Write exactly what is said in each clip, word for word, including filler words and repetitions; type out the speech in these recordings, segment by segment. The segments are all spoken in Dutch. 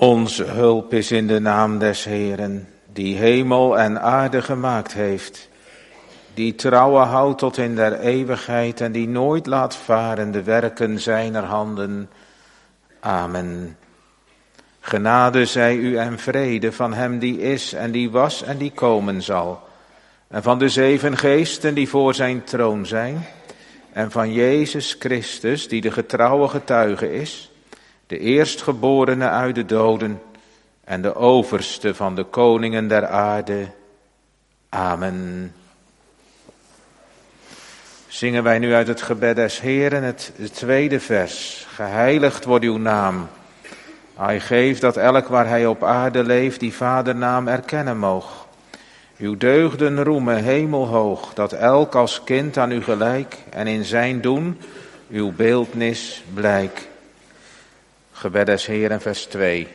Onze hulp is in de naam des Heeren, die hemel en aarde gemaakt heeft, die trouwen houdt tot in der eeuwigheid en die nooit laat varen de werken zijner handen. Amen. Genade zij u en vrede van hem die is en die was en die komen zal, en van de zeven geesten die voor zijn troon zijn, en van Jezus Christus die de getrouwe getuige is, de eerstgeborene uit de doden en de overste van de koningen der aarde. Amen. Zingen wij nu uit het gebed des Heeren het tweede vers. Geheiligd wordt uw naam. Hij geeft dat elk waar hij op aarde leeft die vadernaam erkennen moog. Uw deugden roemen hemelhoog, dat elk als kind aan u gelijk en in zijn doen uw beeldnis blijk. Gebed des Heeren, vers twee.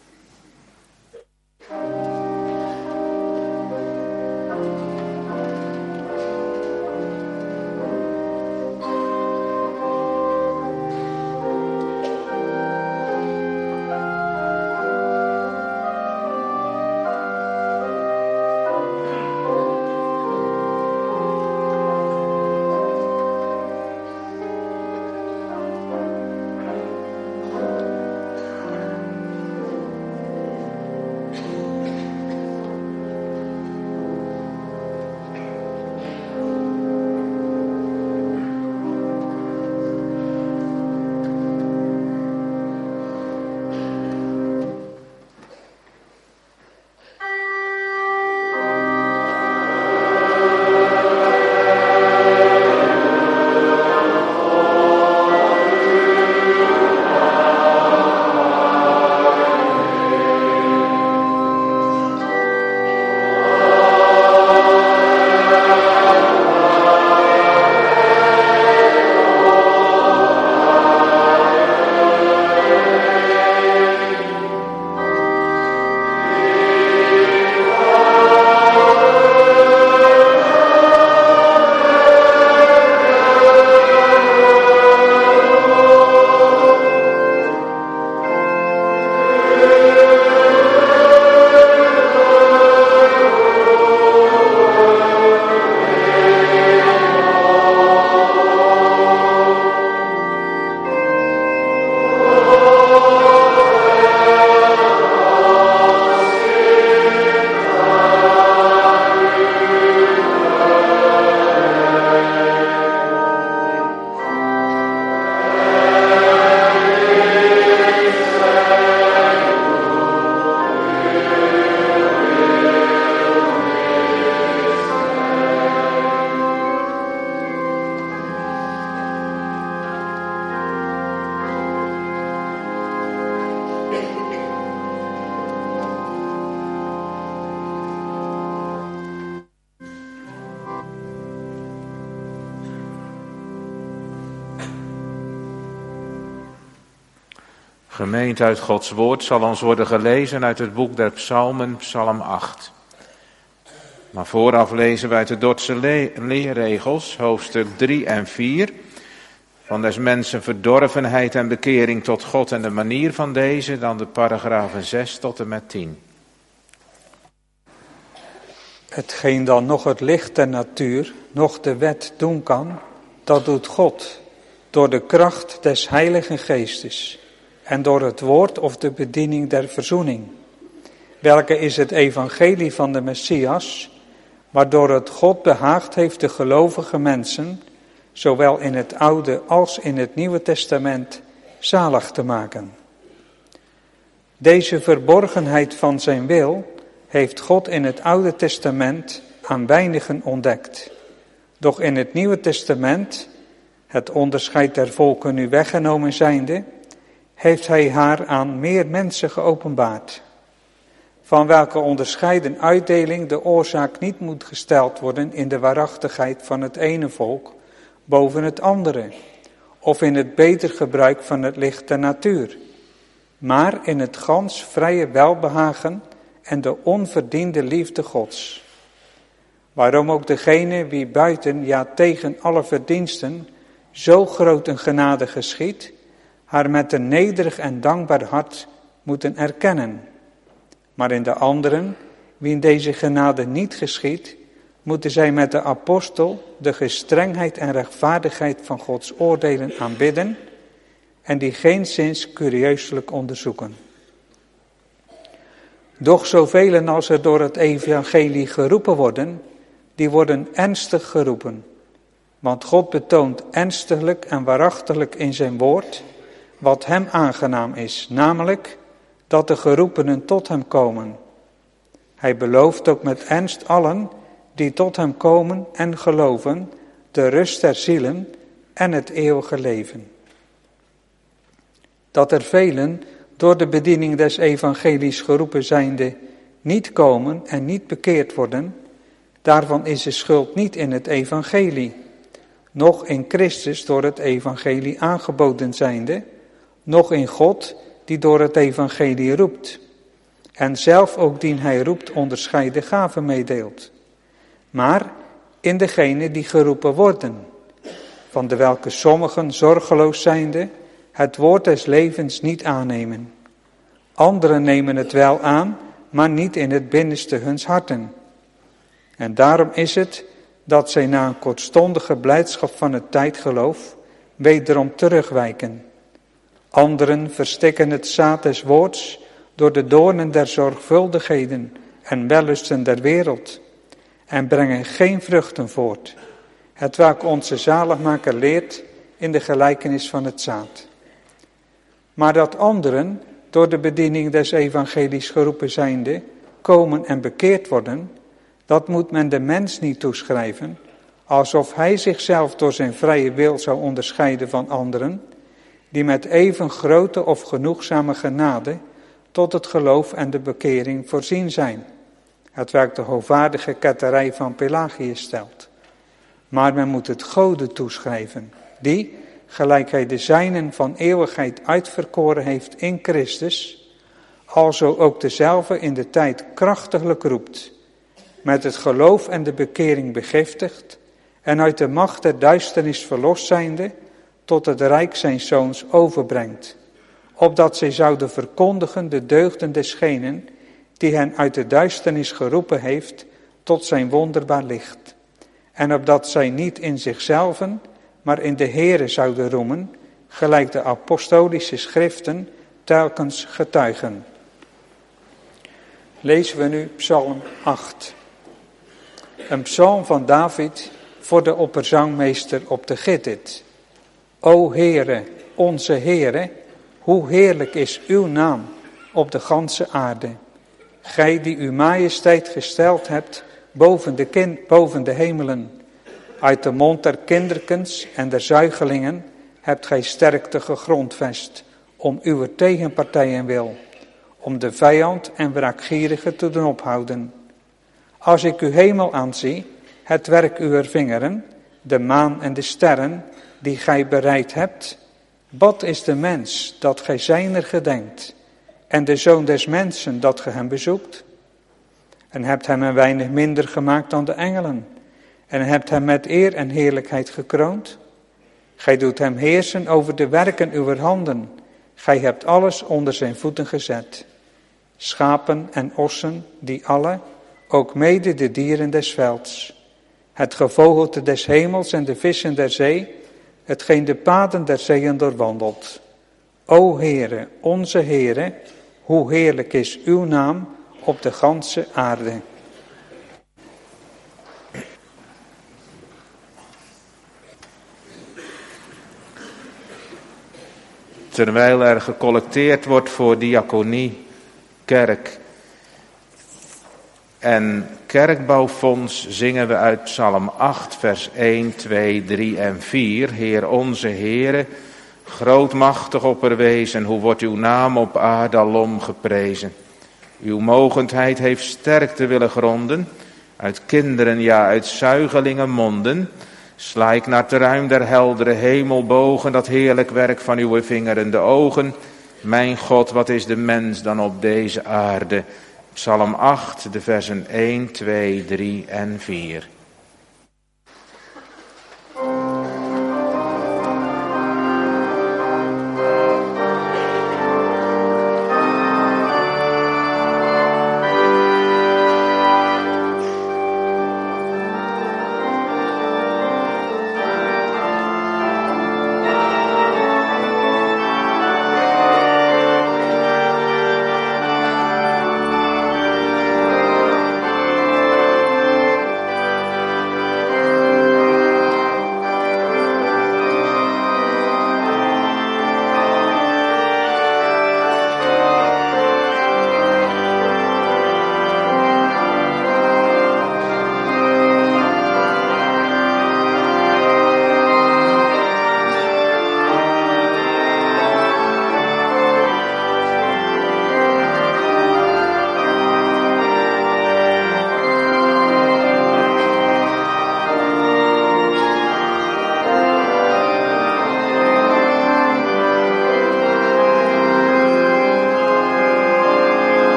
Gemeente, uit Gods woord zal ons worden gelezen uit het boek der Psalmen, Psalm acht. Maar vooraf lezen wij uit de Dordtse le- leerregels, hoofdstuk drie en vier, van des mensen verdorvenheid en bekering tot God en de manier van deze, dan de paragrafen zes tot en met tien. Hetgeen dan nog het licht der natuur, nog de wet doen kan, dat doet God door de kracht des Heiligen Geestes en door het woord of de bediening der verzoening, welke is het evangelie van de Messias, waardoor het God behaagd heeft de gelovige mensen, zowel in het Oude als in het Nieuwe Testament, zalig te maken. Deze verborgenheid van zijn wil heeft God in het Oude Testament aan weinigen ontdekt. Doch in het Nieuwe Testament, het onderscheid der volken nu weggenomen zijnde, heeft hij haar aan meer mensen geopenbaard. Van welke onderscheiden uitdeling de oorzaak niet moet gesteld worden in de waarachtigheid van het ene volk boven het andere, of in het beter gebruik van het licht der natuur, maar in het gans vrije welbehagen en de onverdiende liefde Gods. Waarom ook degene wie buiten, ja tegen alle verdiensten, zo groot een genade geschiedt, haar met een nederig en dankbaar hart moeten erkennen. Maar in de anderen, wien deze genade niet geschiedt, moeten zij met de apostel de gestrengheid en rechtvaardigheid van Gods oordelen aanbidden en die geenszins curieuselijk onderzoeken. Doch zoveel als er door het evangelie geroepen worden, die worden ernstig geroepen. Want God betoont ernstiglijk en waarachtiglijk in zijn woord wat hem aangenaam is, namelijk dat de geroepenen tot hem komen. Hij belooft ook met ernst allen die tot hem komen en geloven, de rust der zielen en het eeuwige leven. Dat er velen door de bediening des evangelies geroepen zijnde niet komen en niet bekeerd worden, daarvan is de schuld niet in het evangelie, noch in Christus door het evangelie aangeboden zijnde, noch in God die door het evangelie roept, en zelf ook dien hij roept onderscheiden gaven meedeelt, maar in degene die geroepen worden, van de welke sommigen zorgeloos zijnde het woord des levens niet aannemen. Anderen nemen het wel aan, maar niet in het binnenste huns harten. En daarom is het dat zij na een kortstondige blijdschap van het tijdgeloof wederom terugwijken. Anderen verstikken het zaad des woords door de doornen der zorgvuldigheden en wellusten der wereld en brengen geen vruchten voort, hetwelk onze zaligmaker leert in de gelijkenis van het zaad. Maar dat anderen, door de bediening des evangelies geroepen zijnde, komen en bekeerd worden, dat moet men de mens niet toeschrijven, alsof hij zichzelf door zijn vrije wil zou onderscheiden van anderen, die met even grote of genoegzame genade tot het geloof en de bekering voorzien zijn, hetwelk de hoogwaardige ketterij van Pelagius stelt. Maar men moet het Gode toeschrijven, die, gelijk hij de zijnen van eeuwigheid uitverkoren heeft in Christus, alzo ook dezelfde in de tijd krachtiglijk roept, met het geloof en de bekering begiftigt, en uit de macht der duisternis verlost zijnde, tot het rijk zijn zoons overbrengt, opdat zij zouden verkondigen de deugden desgenen, die hen uit de duisternis geroepen heeft, tot zijn wonderbaar licht. En opdat zij niet in zichzelven, maar in de Heere zouden roemen, gelijk de apostolische schriften telkens getuigen. Lezen we nu Psalm acht. Een psalm van David voor de opperzangmeester op de Gittit. O Heere, onze Heere, hoe heerlijk is uw naam op de ganse aarde. Gij die uw majesteit gesteld hebt boven de, kind, boven de hemelen. Uit de mond der kinderkens en der zuigelingen hebt gij sterkte gegrondvest, om uw tegenpartijen wil, om de vijand en wraakgierige te doen ophouden. Als ik uw hemel aanzie, het werk uwer vingeren, de maan en de sterren, die gij bereid hebt, wat is de mens, dat gij zijner gedenkt, en de zoon des mensen, dat ge hem bezoekt? En hebt hem een weinig minder gemaakt dan de engelen, en hebt hem met eer en heerlijkheid gekroond? Gij doet hem heersen over de werken uwer handen, gij hebt alles onder zijn voeten gezet. Schapen en ossen, die alle, ook mede de dieren des velds. Het gevogelte des hemels en de vissen der zee, hetgeen de paden der zeeën doorwandelt. O Heere, onze Heere, hoe heerlijk is uw naam op de ganse aarde. Terwijl er gecollecteerd wordt voor diaconie, kerk en kerkbouwfonds, zingen we uit Psalm acht, vers één, twee, drie en vier. Heer onze Heere, grootmachtig opperwezen, hoe wordt uw naam op aarde alom geprezen. Uw mogendheid heeft sterkte willen gronden, uit kinderen, ja uit zuigelingen monden. Sla ik naar het ruim der heldere hemelbogen, dat heerlijk werk van uw vingeren de ogen. Mijn God, wat is de mens dan op deze aarde? Psalm acht, de versen één, twee, drie en vier.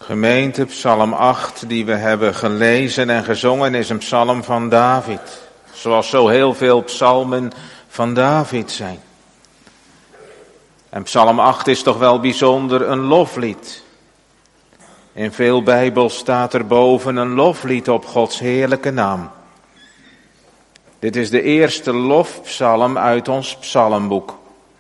Gemeente, psalm acht die we hebben gelezen en gezongen is een psalm van David. Zoals zo heel veel psalmen van David zijn. En psalm acht is toch wel bijzonder een loflied. In veel Bijbels staat er boven een loflied op Gods heerlijke naam. Dit is de eerste lofpsalm uit ons psalmboek.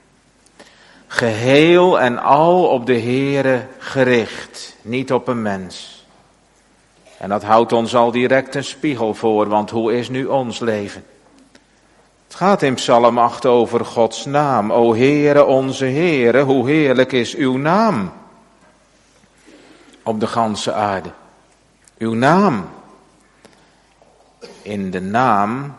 Geheel en al op de Heere gericht, niet op een mens. En dat houdt ons al direct een spiegel voor, want hoe is nu ons leven? Het gaat in psalm acht over Gods naam. O Heere, onze Heere, hoe heerlijk is uw naam op de ganse aarde. Uw naam. In de naam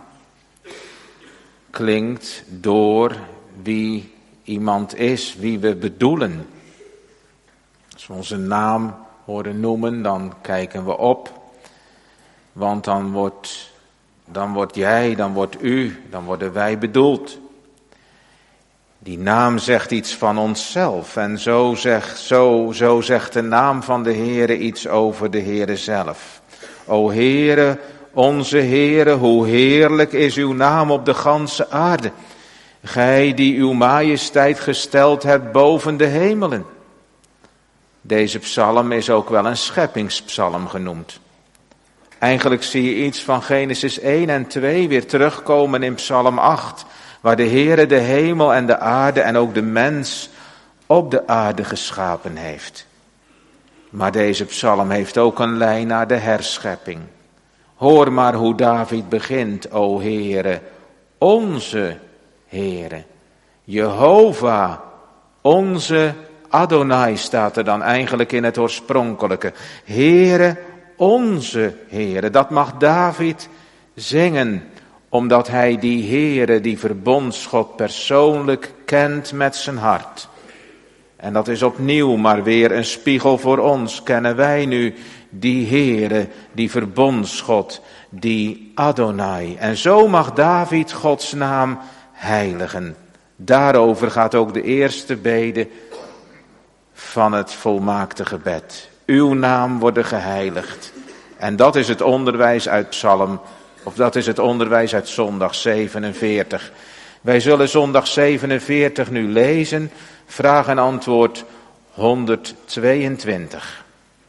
klinkt door wie iemand is, wie we bedoelen. Als we onze naam horen noemen, dan kijken we op. Want dan wordt, dan wordt jij, dan wordt u, dan worden wij bedoeld. Die naam zegt iets van onszelf. En zo zegt, zo, zo zegt de naam van de Heere iets over de Heere zelf. O Heere, onze Heere, hoe heerlijk is uw naam op de ganse aarde. Gij die uw majesteit gesteld hebt boven de hemelen. Deze psalm is ook wel een scheppingspsalm genoemd. Eigenlijk zie je iets van Genesis één en twee weer terugkomen in psalm acht. Waar de Heere de hemel en de aarde en ook de mens op de aarde geschapen heeft. Maar deze psalm heeft ook een lijn naar de herschepping. Hoor maar hoe David begint, o Heere, onze Heere. Jehovah, onze Adonai staat er dan eigenlijk in het oorspronkelijke. Heere, onze Heere. Dat mag David zingen, omdat hij die Heere, die verbondsgod persoonlijk kent met zijn hart. En dat is opnieuw maar weer een spiegel voor ons. Kennen wij nu die Heere, die verbondsgod, die Adonai. En zo mag David Gods naam heiligen. Daarover gaat ook de eerste bede van het volmaakte gebed. Uw naam worden geheiligd. En dat is het onderwijs uit Psalm, of dat is het onderwijs uit zondag zevenenveertig. Wij zullen zondag zevenenveertig nu lezen, vraag en antwoord honderdtweeëntwintig.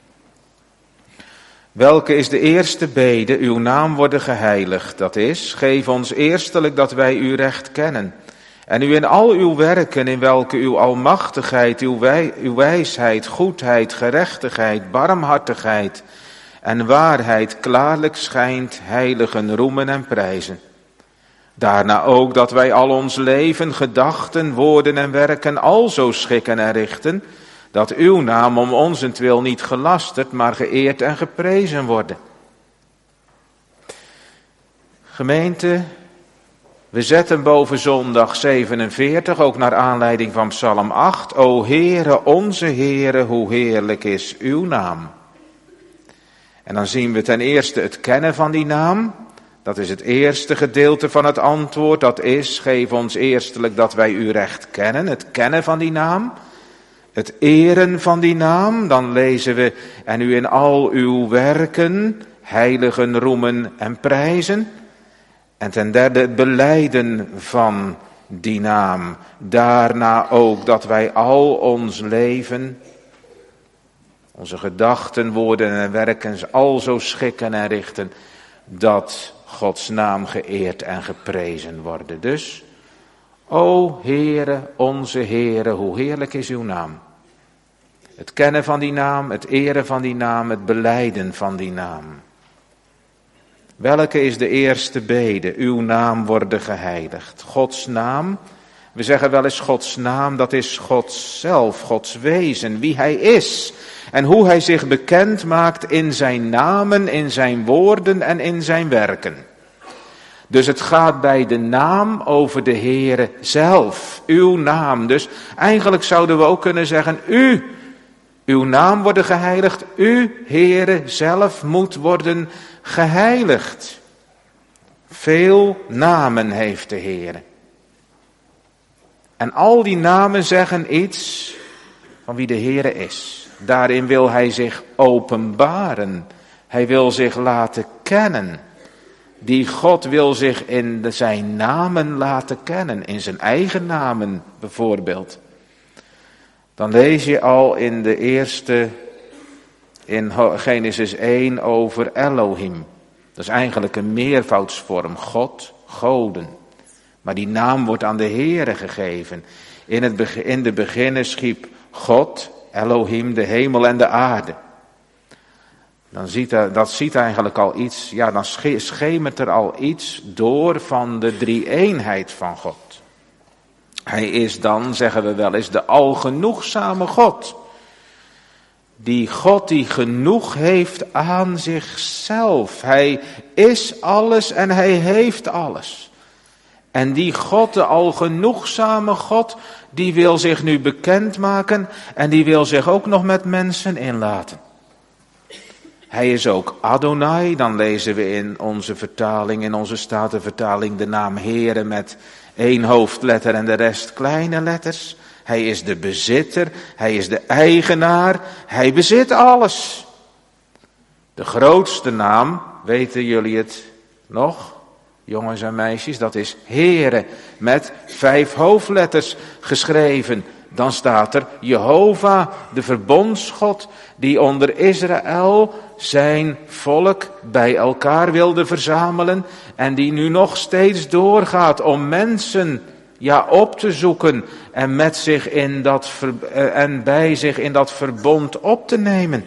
Welke is de eerste bede, uw naam worden geheiligd? Dat is, geef ons eerstelijk dat wij uw recht kennen. En u in al uw werken, in welke uw almachtigheid, uw, wij, uw wijsheid, goedheid, gerechtigheid, barmhartigheid en waarheid klaarlijk schijnt, heiligen, roemen en prijzen. Daarna ook dat wij al ons leven, gedachten, woorden en werken alzo schikken en richten, dat uw naam om onzentwil niet gelasterd, maar geëerd en geprezen worden. Gemeente, we zetten boven zondag zevenenveertig, ook naar aanleiding van psalm acht, O Heere, onze Heere, hoe heerlijk is uw naam. En dan zien we ten eerste het kennen van die naam. Dat is het eerste gedeelte van het antwoord. Dat is, geef ons eerstelijk dat wij uw recht kennen. Het kennen van die naam. Het eren van die naam. Dan lezen we, en u in al uw werken, heiligen, roemen en prijzen. En ten derde het belijden van die naam. Daarna ook dat wij al ons leven, onze gedachten, woorden en werken alzo schikken en richten, dat Gods naam geëerd en geprezen worden. Dus, o Heere, onze Heere, hoe heerlijk is uw naam. Het kennen van die naam, het eren van die naam, het belijden van die naam. Welke is de eerste bede? Uw naam worden geheiligd. Gods naam, we zeggen wel eens Gods naam, dat is Gods zelf, Gods wezen, wie hij is. En hoe hij zich bekend maakt in zijn namen, in zijn woorden en in zijn werken. Dus het gaat bij de naam over de Heere zelf, uw naam. Dus eigenlijk zouden we ook kunnen zeggen, u, uw naam worden geheiligd, u, Heere, zelf moet worden geheiligd. Veel namen heeft de Heere. En al die namen zeggen iets van wie de Heere is. Daarin wil hij zich openbaren. Hij wil zich laten kennen. Die God wil zich in de, zijn namen laten kennen. In zijn eigen namen bijvoorbeeld. Dan lees je al in de eerste, in Genesis één over Elohim. Dat is eigenlijk een meervoudsvorm. God, goden. Maar die naam wordt aan de Heere gegeven. In, het begin, in de beginnen schiep God, Elohim, de hemel en de aarde. Dan ziet er, dat ziet eigenlijk al iets, ja, dan schemert er al iets door van de drie-eenheid van God. Hij is dan, zeggen we wel eens, de algenoegzame God. Die God die genoeg heeft aan zichzelf. Hij is alles en hij heeft alles. En die God, de algenoegzame God, die wil zich nu bekendmaken en die wil zich ook nog met mensen inlaten. Hij is ook Adonai, dan lezen we in onze vertaling, in onze Statenvertaling, de naam Heere met één hoofdletter en de rest kleine letters. Hij is de bezitter, hij is de eigenaar, hij bezit alles. De grootste naam, weten jullie het nog, jongens en meisjes, dat is Heere, met vijf hoofdletters geschreven. Dan staat er Jehovah, de verbondsgod, die onder Israël zijn volk bij elkaar wilde verzamelen en die nu nog steeds doorgaat om mensen ja, op te zoeken en, met zich in dat ver, en bij zich in dat verbond op te nemen.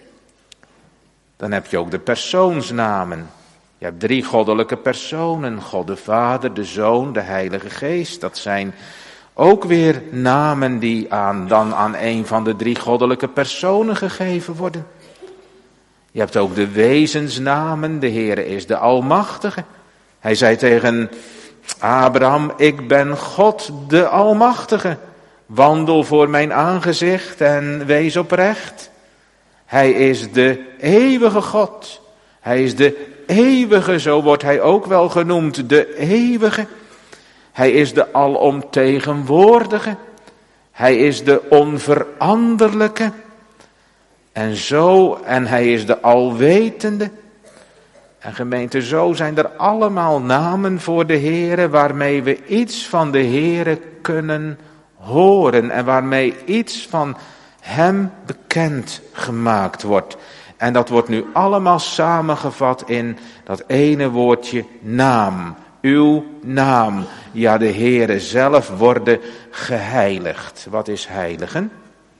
Dan heb je ook de persoonsnamen. Je hebt drie goddelijke personen, God de Vader, de Zoon, de Heilige Geest. Dat zijn ook weer namen die aan, dan aan een van de drie goddelijke personen gegeven worden. Je hebt ook de wezensnamen, de Heere is de Almachtige. Hij zei tegen Abraham, ik ben God de Almachtige. Wandel voor mijn aangezicht en wees oprecht. Hij is de eeuwige God. Hij is de eeuwige, zo wordt hij ook wel genoemd, de eeuwige. Hij is de alomtegenwoordige. Hij is de onveranderlijke. En zo, en hij is de alwetende. En gemeente, zo zijn er allemaal namen voor de Heere waarmee we iets van de Heere kunnen horen. En waarmee iets van hem bekend gemaakt wordt. En dat wordt nu allemaal samengevat in dat ene woordje naam. Uw naam, ja de Heere zelf worden geheiligd. Wat is heiligen?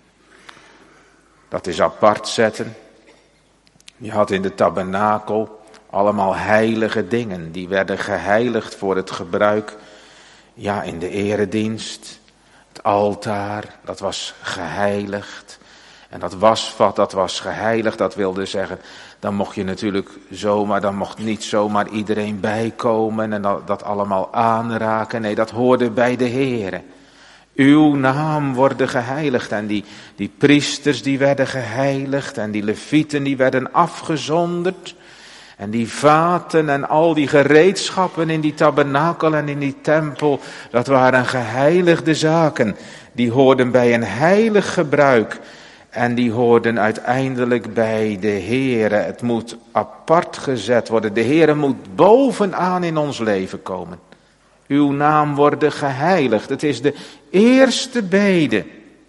Dat is apart zetten. Je had in de tabernakel allemaal heilige dingen. Die werden geheiligd voor het gebruik, ja in de eredienst. Het altaar, dat was geheiligd. En dat wasvat, dat was geheiligd. Dat wilde zeggen, dan mocht je natuurlijk zomaar, dan mocht niet zomaar iedereen bijkomen en dat, dat allemaal aanraken. Nee, dat hoorde bij de Heere. Uw naam worden geheiligd. En die, die priesters die werden geheiligd en die levieten die werden afgezonderd. En die vaten en al die gereedschappen in die tabernakel en in die tempel, dat waren geheiligde zaken. Die hoorden bij een heilig gebruik. En die hoorden uiteindelijk bij de Heere. Het moet apart gezet worden. De Heere moet bovenaan in ons leven komen. Uw naam worden geheiligd. Het is de eerste bede.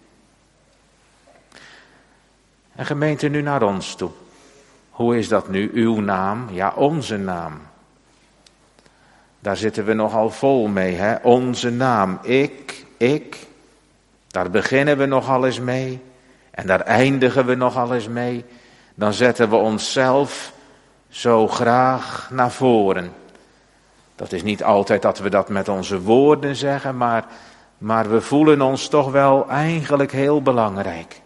En gemeente, nu naar ons toe. Hoe is dat nu? Uw naam? Ja, onze naam. Daar zitten we nogal vol mee, hè? Onze naam. Ik, ik. Daar beginnen we nogal eens mee. En daar eindigen we nogal eens mee. Dan zetten we onszelf zo graag naar voren. Dat is niet altijd dat we dat met onze woorden zeggen, maar, maar we voelen ons toch wel eigenlijk heel belangrijk.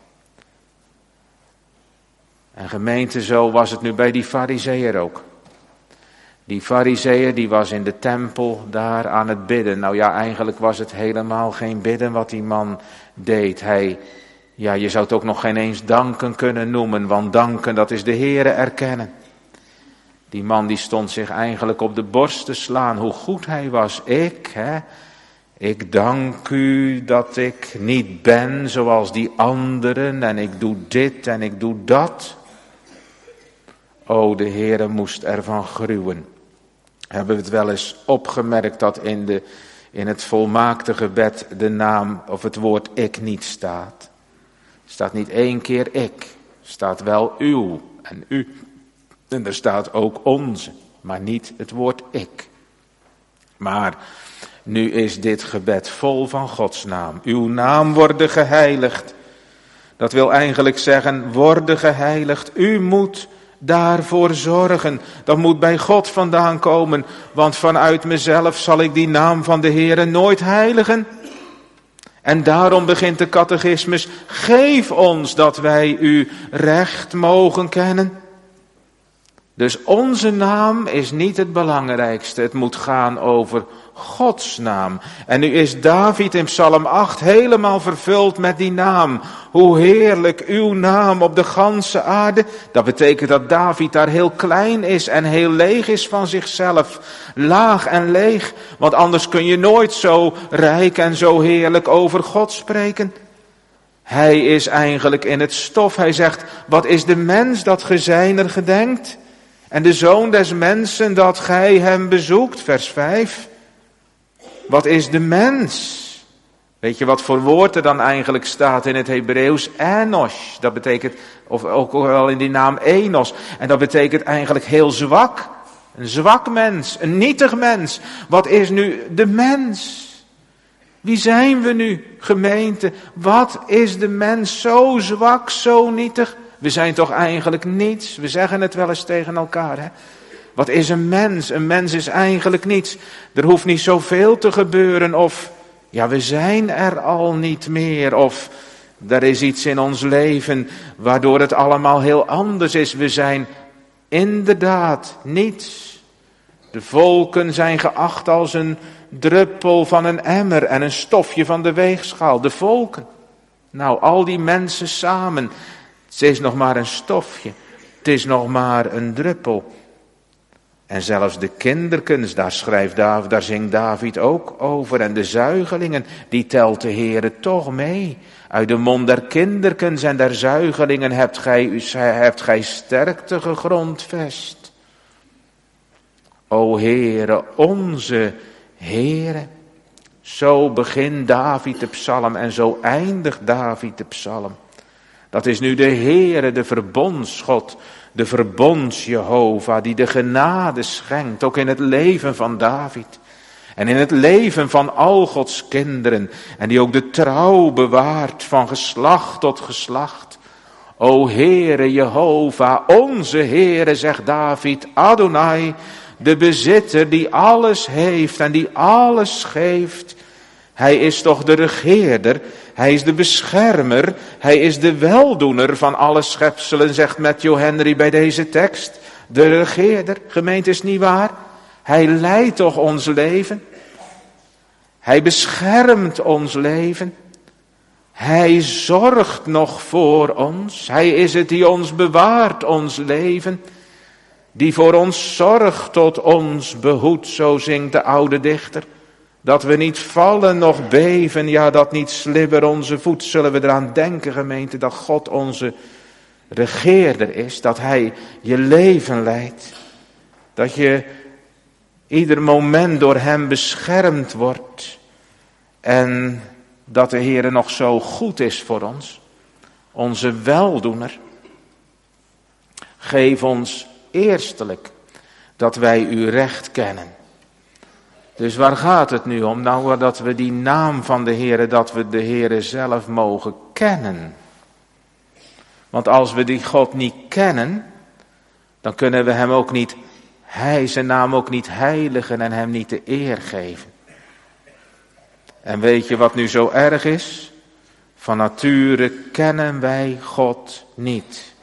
En gemeente, zo was het nu bij die farizeeër ook. Die farizeeër die was in de tempel daar aan het bidden. Nou ja, eigenlijk was het helemaal geen bidden wat die man deed. Hij, ja, je zou het ook nog geen eens danken kunnen noemen, want danken, dat is de Heere erkennen. Die man die stond zich eigenlijk op de borst te slaan, hoe goed hij was. Ik, hè, Ik dank u dat ik niet ben zoals die anderen en ik doe dit en ik doe dat. O, de Heere moest ervan gruwen. Hebben we het wel eens opgemerkt dat in, de, in het volmaakte gebed de naam of het woord ik niet staat. Er staat niet één keer ik, er staat wel uw en u. En er staat ook onze, maar niet het woord ik. Maar nu is dit gebed vol van Gods naam. Uw naam worden geheiligd. Dat wil eigenlijk zeggen, worden geheiligd. U moet daarvoor zorgen. Dat moet bij God vandaan komen. Want vanuit mezelf zal ik die naam van de Heere nooit heiligen. En daarom begint de catechismus. Geef ons dat wij u recht mogen kennen. Dus onze naam is niet het belangrijkste. Het moet gaan over Gods naam. En nu is David in Psalm acht helemaal vervuld met die naam. Hoe heerlijk uw naam op de ganse aarde. Dat betekent dat David daar heel klein is en heel leeg is van zichzelf. Laag en leeg. Want anders kun je nooit zo rijk en zo heerlijk over God spreken. Hij is eigenlijk in het stof. Hij zegt, wat is de mens dat ge zijner gedenkt? En de zoon des mensen dat gij hem bezoekt, vers vijf. Wat is de mens? Weet je wat voor woord er dan eigenlijk staat in het Hebreeuws? Enos. Dat betekent, of ook wel in die naam Enos. En dat betekent eigenlijk heel zwak. Een zwak mens, een nietig mens. Wat is nu de mens? Wie zijn we nu, gemeente? Wat is de mens zo zwak, zo nietig? We zijn toch eigenlijk niets? We zeggen het wel eens tegen elkaar, hè? Wat is een mens? Een mens is eigenlijk niets. Er hoeft niet zoveel te gebeuren of, ja, we zijn er al niet meer. Of er is iets in ons leven waardoor het allemaal heel anders is. We zijn inderdaad niets. De volken zijn geacht als een druppel van een emmer en een stofje van de weegschaal. De volken. Nou, al die mensen samen. Het is nog maar een stofje. Het is nog maar een druppel. En zelfs de kinderkens, daar schrijft David, daar zingt David ook over. En de zuigelingen, die telt de Heere toch mee. Uit de mond der kinderkens en der zuigelingen hebt gij, hebt gij sterkte gegrondvest. O Heere, onze Heere. Zo begint David de psalm en zo eindigt David de psalm. Dat is nu de Heere, de verbondsgod, de verbonds-Jehovah, die de genade schenkt, ook in het leven van David. En in het leven van al Gods kinderen. En die ook de trouw bewaart van geslacht tot geslacht. O Heere Jehovah, onze Heere, zegt David, Adonai, de bezitter die alles heeft en die alles geeft. Hij is toch de regeerder, hij is de beschermer, hij is de weldoener van alle schepselen, zegt Matthew Henry bij deze tekst. De regeerder, gemeente, is niet waar? Hij leidt toch ons leven? Hij beschermt ons leven? Hij zorgt nog voor ons? Hij is het die ons bewaart, ons leven? Die voor ons zorgt, tot ons behoedt, zo zingt de oude dichter. Dat we niet vallen, nog beven, ja, dat niet slibber onze voet. Zullen we eraan denken, gemeente, dat God onze regeerder is. Dat hij je leven leidt. Dat je ieder moment door hem beschermd wordt. En dat de Heere nog zo goed is voor ons. Onze weldoener. Geef ons eerstelijk dat wij uw recht kennen. Dus waar gaat het nu om? Nou, dat we die naam van de Heere, dat we de Heere zelf mogen kennen. Want als we die God niet kennen, dan kunnen we hem ook niet, hij zijn naam ook niet heiligen en hem niet de eer geven. En weet je wat nu zo erg is? Van nature kennen wij God niet.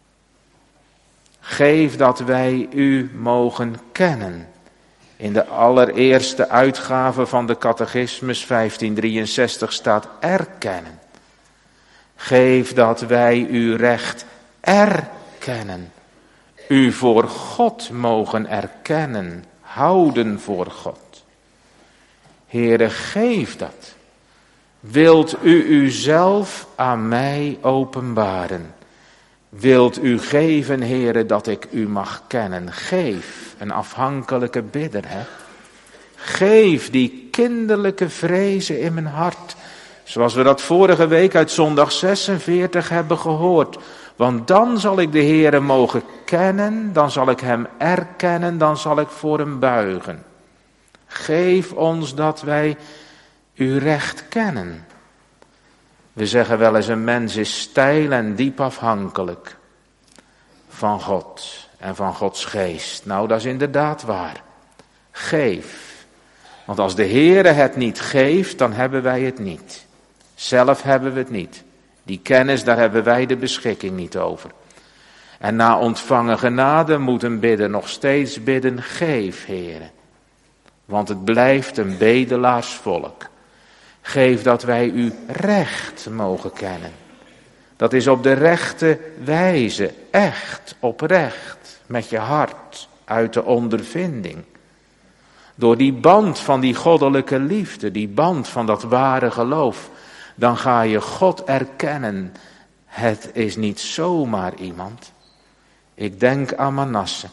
Geef dat wij u mogen kennen. In de allereerste uitgave van de catechismus vijftien drieënzestig staat erkennen. Geef dat wij uw recht erkennen. U voor God mogen erkennen, houden voor God. Heere, geef dat. Wilt u uzelf aan mij openbaren? Wilt u geven, Heere, dat ik u mag kennen? Geef, een afhankelijke bidder, hè? Geef die kinderlijke vrezen in mijn hart. Zoals we dat vorige week uit zondag zesenveertig hebben gehoord. Want dan zal ik de Heere mogen kennen, dan zal ik hem erkennen, dan zal ik voor hem buigen. Geef ons dat wij u recht kennen. We zeggen wel eens, een mens is steil en diep afhankelijk van God en van Gods geest. Nou, dat is inderdaad waar. Geef. Want als de Heere het niet geeft, dan hebben wij het niet. Zelf hebben we het niet. Die kennis, daar hebben wij de beschikking niet over. En na ontvangen genade moet een bidder nog steeds bidden, geef, Heere. Want het blijft een bedelaarsvolk. Geef dat wij u recht mogen kennen. Dat is op de rechte wijze, echt, oprecht, met je hart, uit de ondervinding. Door die band van die goddelijke liefde, die band van dat ware geloof, dan ga je God erkennen. Het is niet zomaar iemand. Ik denk aan Manasse.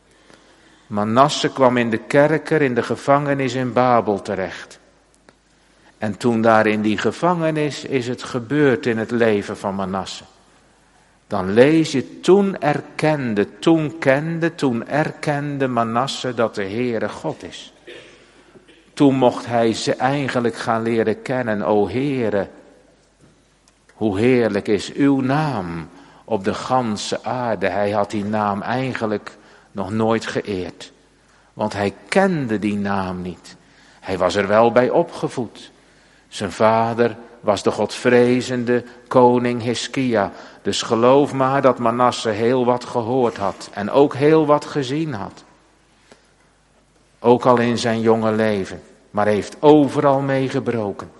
Manasse kwam in de kerker, in de gevangenis in Babel terecht. En toen daar in die gevangenis is het gebeurd in het leven van Manasse. Dan lees je, toen erkende, toen kende, toen erkende Manasse dat de Heere God is. Toen mocht hij ze eigenlijk gaan leren kennen. O Heere, hoe heerlijk is uw naam op de ganse aarde. Hij had die naam eigenlijk nog nooit geëerd. Want hij kende die naam niet. Hij was er wel bij opgevoed. Zijn vader was de godvrezende koning Hiskia. Dus geloof maar dat Manasse heel wat gehoord had. En ook heel wat gezien had. Ook al in zijn jonge leven. Maar heeft overal mee gebroken.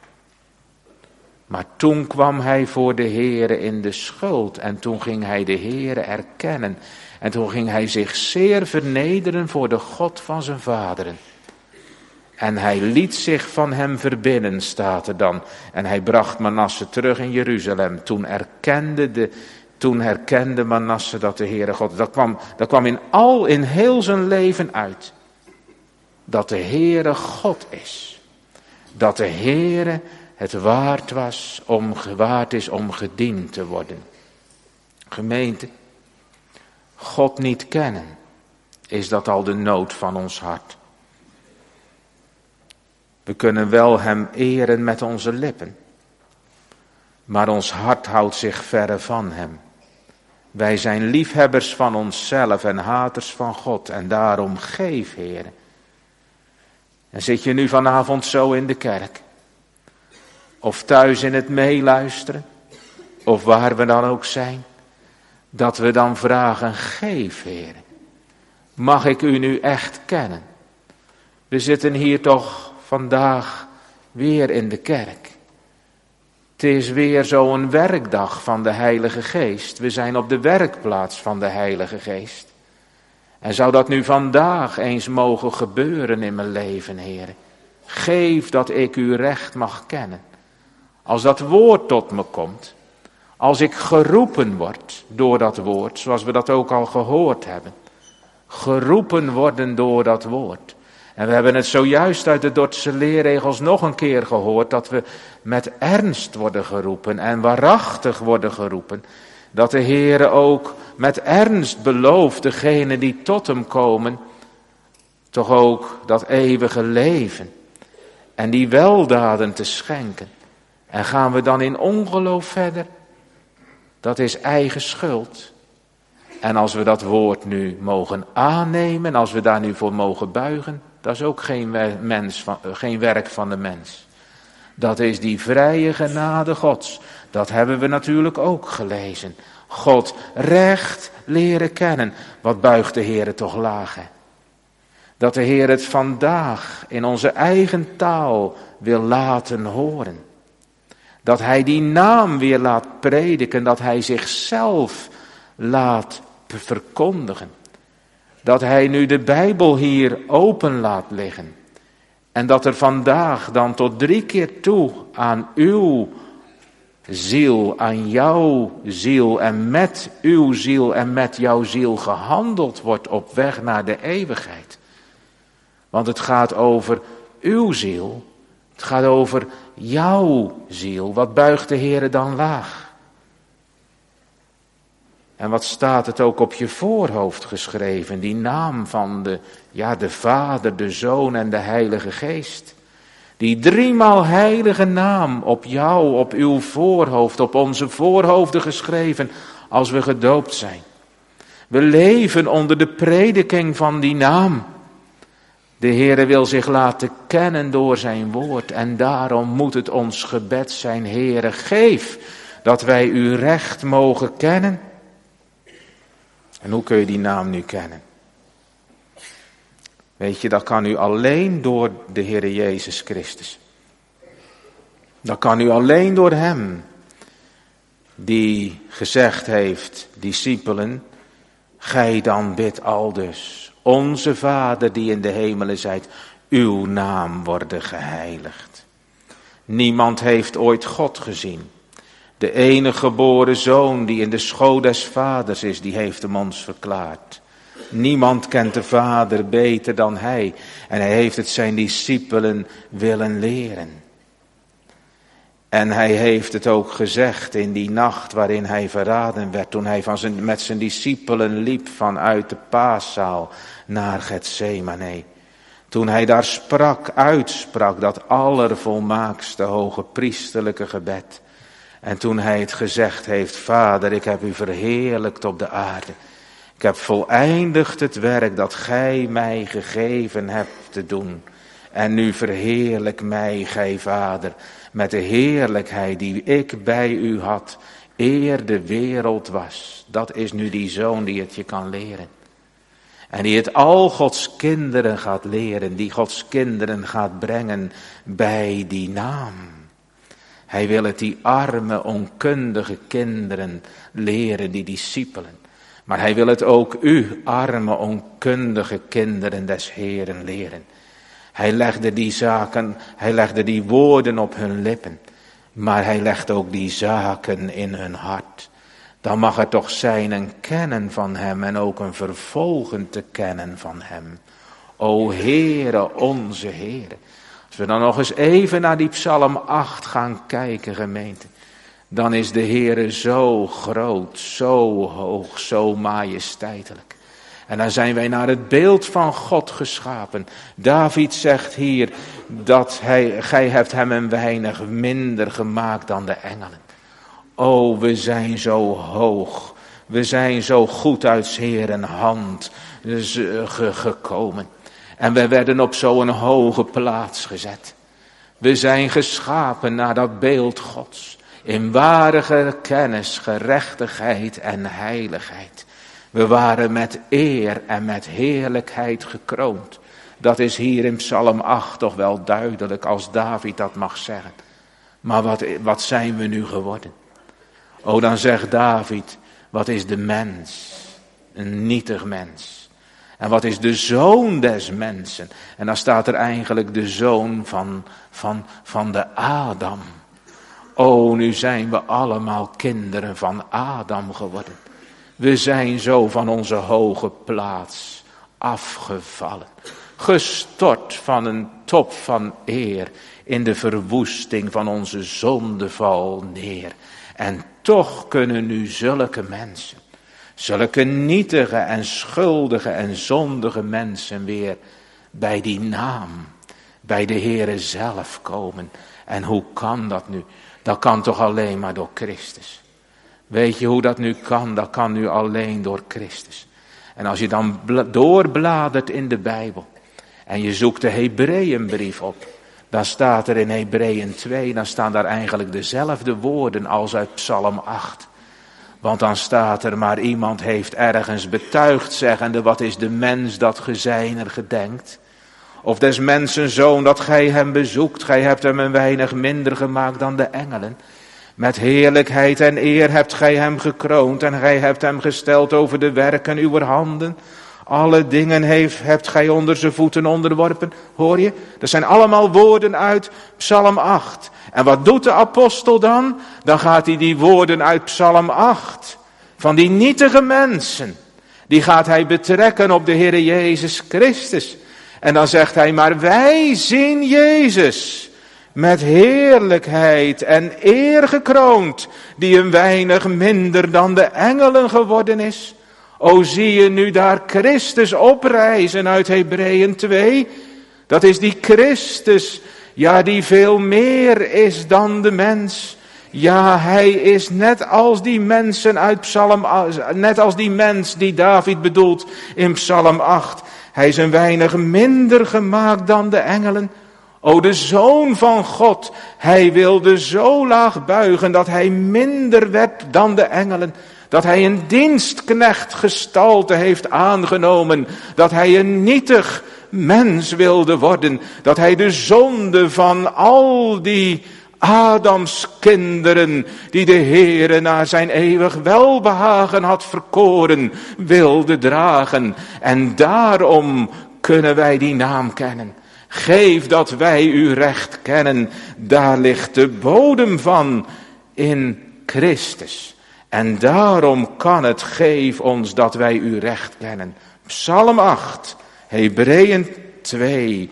Maar toen kwam hij voor de Heere in de schuld. En toen ging hij de Heere erkennen. En toen ging hij zich zeer vernederen voor de God van zijn vaderen. En hij liet zich van hem verbinnen, staat er dan. En hij bracht Manasse terug in Jeruzalem. Toen erkende, de, toen herkende Manasse dat de Heere God is. Dat kwam, dat kwam in al, in heel zijn leven uit. Dat de Heere God is. Dat de Heere het waard was om, waard is om gediend te worden. Gemeente, God niet kennen, is dat al de nood van ons hart. We kunnen wel hem eren met onze lippen, maar ons hart houdt zich verre van hem. Wij zijn liefhebbers van onszelf en haters van God en daarom geef, Heer. En zit je nu vanavond zo in de kerk, of thuis in het meeluisteren, of waar we dan ook zijn, dat we dan vragen, geef, Heer. Mag ik u nu echt kennen? We zitten hier toch vandaag weer in de kerk. Het is weer zo'n werkdag van de Heilige Geest. We zijn op de werkplaats van de Heilige Geest. En zou dat nu vandaag eens mogen gebeuren in mijn leven, Heer? Geef dat ik u recht mag kennen. Als dat woord tot me komt, als ik geroepen word door dat woord, zoals we dat ook al gehoord hebben. Geroepen worden door dat woord. En we hebben het zojuist uit de Dordtse leerregels nog een keer gehoord, dat we met ernst worden geroepen en waarachtig worden geroepen. Dat de Heere ook met ernst belooft degenen die tot hem komen, toch ook dat eeuwige leven en die weldaden te schenken. En gaan we dan in ongeloof verder? Dat is eigen schuld. En als we dat woord nu mogen aannemen, als we daar nu voor mogen buigen, dat is ook geen, mens van, geen werk van de mens. Dat is die vrije genade Gods. Dat hebben we natuurlijk ook gelezen. God recht leren kennen. Wat buigt de Heer toch laag, hè? Dat de Heer het vandaag in onze eigen taal wil laten horen. Dat hij die naam weer laat prediken. Dat hij zichzelf laat verkondigen. Dat hij nu de Bijbel hier open laat liggen. En dat er vandaag dan tot drie keer toe aan uw ziel, aan jouw ziel en met uw ziel en met jouw ziel gehandeld wordt op weg naar de eeuwigheid. Want het gaat over uw ziel, het gaat over jouw ziel. Wat buigt de Heere dan laag? En wat staat het ook op je voorhoofd geschreven, die naam van de, ja, de Vader, de Zoon en de Heilige Geest. Die driemaal heilige naam op jou, op uw voorhoofd, op onze voorhoofden geschreven als we gedoopt zijn. We leven onder de prediking van die naam. De Heere wil zich laten kennen door zijn woord en daarom moet het ons gebed zijn, Heere, geef dat wij uw recht mogen kennen. En hoe kun je die naam nu kennen? Weet je, dat kan u alleen door de Heere Jezus Christus. Dat kan u alleen door hem, die gezegd heeft, discipelen, gij dan bidt aldus, onze Vader die in de hemelen zijt, uw naam worden geheiligd. Niemand heeft ooit God gezien. De enige geboren Zoon die in de schoot des Vaders is, die heeft hem ons verklaard. Niemand kent de Vader beter dan hij. En hij heeft het zijn discipelen willen leren. En hij heeft het ook gezegd in die nacht waarin hij verraden werd. Toen hij van zijn, met zijn discipelen liep vanuit de paaszaal naar Getsemane. Toen hij daar sprak, uitsprak dat allervolmaakste hoge priesterlijke gebed. En toen hij het gezegd heeft, Vader, ik heb u verheerlijkt op de aarde. Ik heb voleindigd het werk dat gij mij gegeven hebt te doen. En nu verheerlijk mij, gij Vader, met de heerlijkheid die ik bij u had, eer de wereld was. Dat is nu die Zoon die het je kan leren. En die het al Gods kinderen gaat leren, die Gods kinderen gaat brengen bij die naam. Hij wil het die arme, onkundige kinderen leren, die discipelen. Maar hij wil het ook u, arme, onkundige kinderen des Heeren, leren. Hij legde die zaken, hij legde die woorden op hun lippen. Maar hij legt ook die zaken in hun hart. Dan mag er toch zijn een kennen van hem en ook een vervolgen te kennen van hem. O Heere, onze Heere. Als we dan nog eens even naar die Psalm acht gaan kijken, gemeente. Dan is de Heere zo groot, zo hoog, zo majesteitelijk. En dan zijn wij naar het beeld van God geschapen. David zegt hier dat hij, gij hebt hem een weinig minder gemaakt dan de engelen. O, we zijn zo hoog. We zijn zo goed uit 's Heeren hand gekomen. En we werden op zo'n hoge plaats gezet. We zijn geschapen naar dat beeld Gods. In ware kennis, gerechtigheid en heiligheid. We waren met eer en met heerlijkheid gekroond. Dat is hier in Psalm acht toch wel duidelijk als David dat mag zeggen. Maar wat, wat zijn we nu geworden? O, dan zegt David, wat is de mens? Een nietig mens. En wat is de zoon des mensen? En dan staat er eigenlijk de zoon van, van, van de Adam. O, nu zijn we allemaal kinderen van Adam geworden. We zijn zo van onze hoge plaats afgevallen. Gestort van een top van eer in de verwoesting van onze zondeval neer. En toch kunnen nu zulke mensen, zulke nietige en schuldige en zondige mensen weer bij die naam, bij de Heere zelf komen. En hoe kan dat nu? Dat kan toch alleen maar door Christus. Weet je hoe dat nu kan? Dat kan nu alleen door Christus. En als je dan doorbladert in de Bijbel en je zoekt de Hebreeënbrief op, dan staat er in Hebreeën twee, dan staan daar eigenlijk dezelfde woorden als uit Psalm acht. Want dan staat er, maar iemand heeft ergens betuigd zeggende, wat is de mens dat ge zijner gedenkt? Of des mensen zoon dat gij hem bezoekt, gij hebt hem een weinig minder gemaakt dan de engelen. Met heerlijkheid en eer hebt gij hem gekroond en gij hebt hem gesteld over de werken uwer handen. Alle dingen heeft, hebt gij onder zijn voeten onderworpen. Hoor je? Dat zijn allemaal woorden uit Psalm acht. En wat doet de apostel dan? Dan gaat hij die woorden uit Psalm acht, van die nietige mensen, die gaat hij betrekken op de Heere Jezus Christus. En dan zegt hij, maar wij zien Jezus met heerlijkheid en eer gekroond, die een weinig minder dan de engelen geworden is. O, zie je nu daar Christus oprijzen uit Hebreeën twee? Dat is die Christus, ja, die veel meer is dan de mens. Ja, hij is net als die mensen uit Psalm, net als die mens die David bedoelt in Psalm acht. Hij is een weinig minder gemaakt dan de engelen. O, de Zoon van God, hij wilde zo laag buigen dat hij minder werd dan de engelen. Dat hij een dienstknecht gestalte heeft aangenomen. Dat hij een nietig mens wilde worden. Dat hij de zonde van al die Adams kinderen, die de Heere naar zijn eeuwig welbehagen had verkoren, wilde dragen. En daarom kunnen wij die naam kennen. Geef dat wij uw recht kennen. Daar ligt de bodem van in Christus. En daarom kan het, geef ons dat wij uw recht kennen. Psalm acht, Hebreeën twee,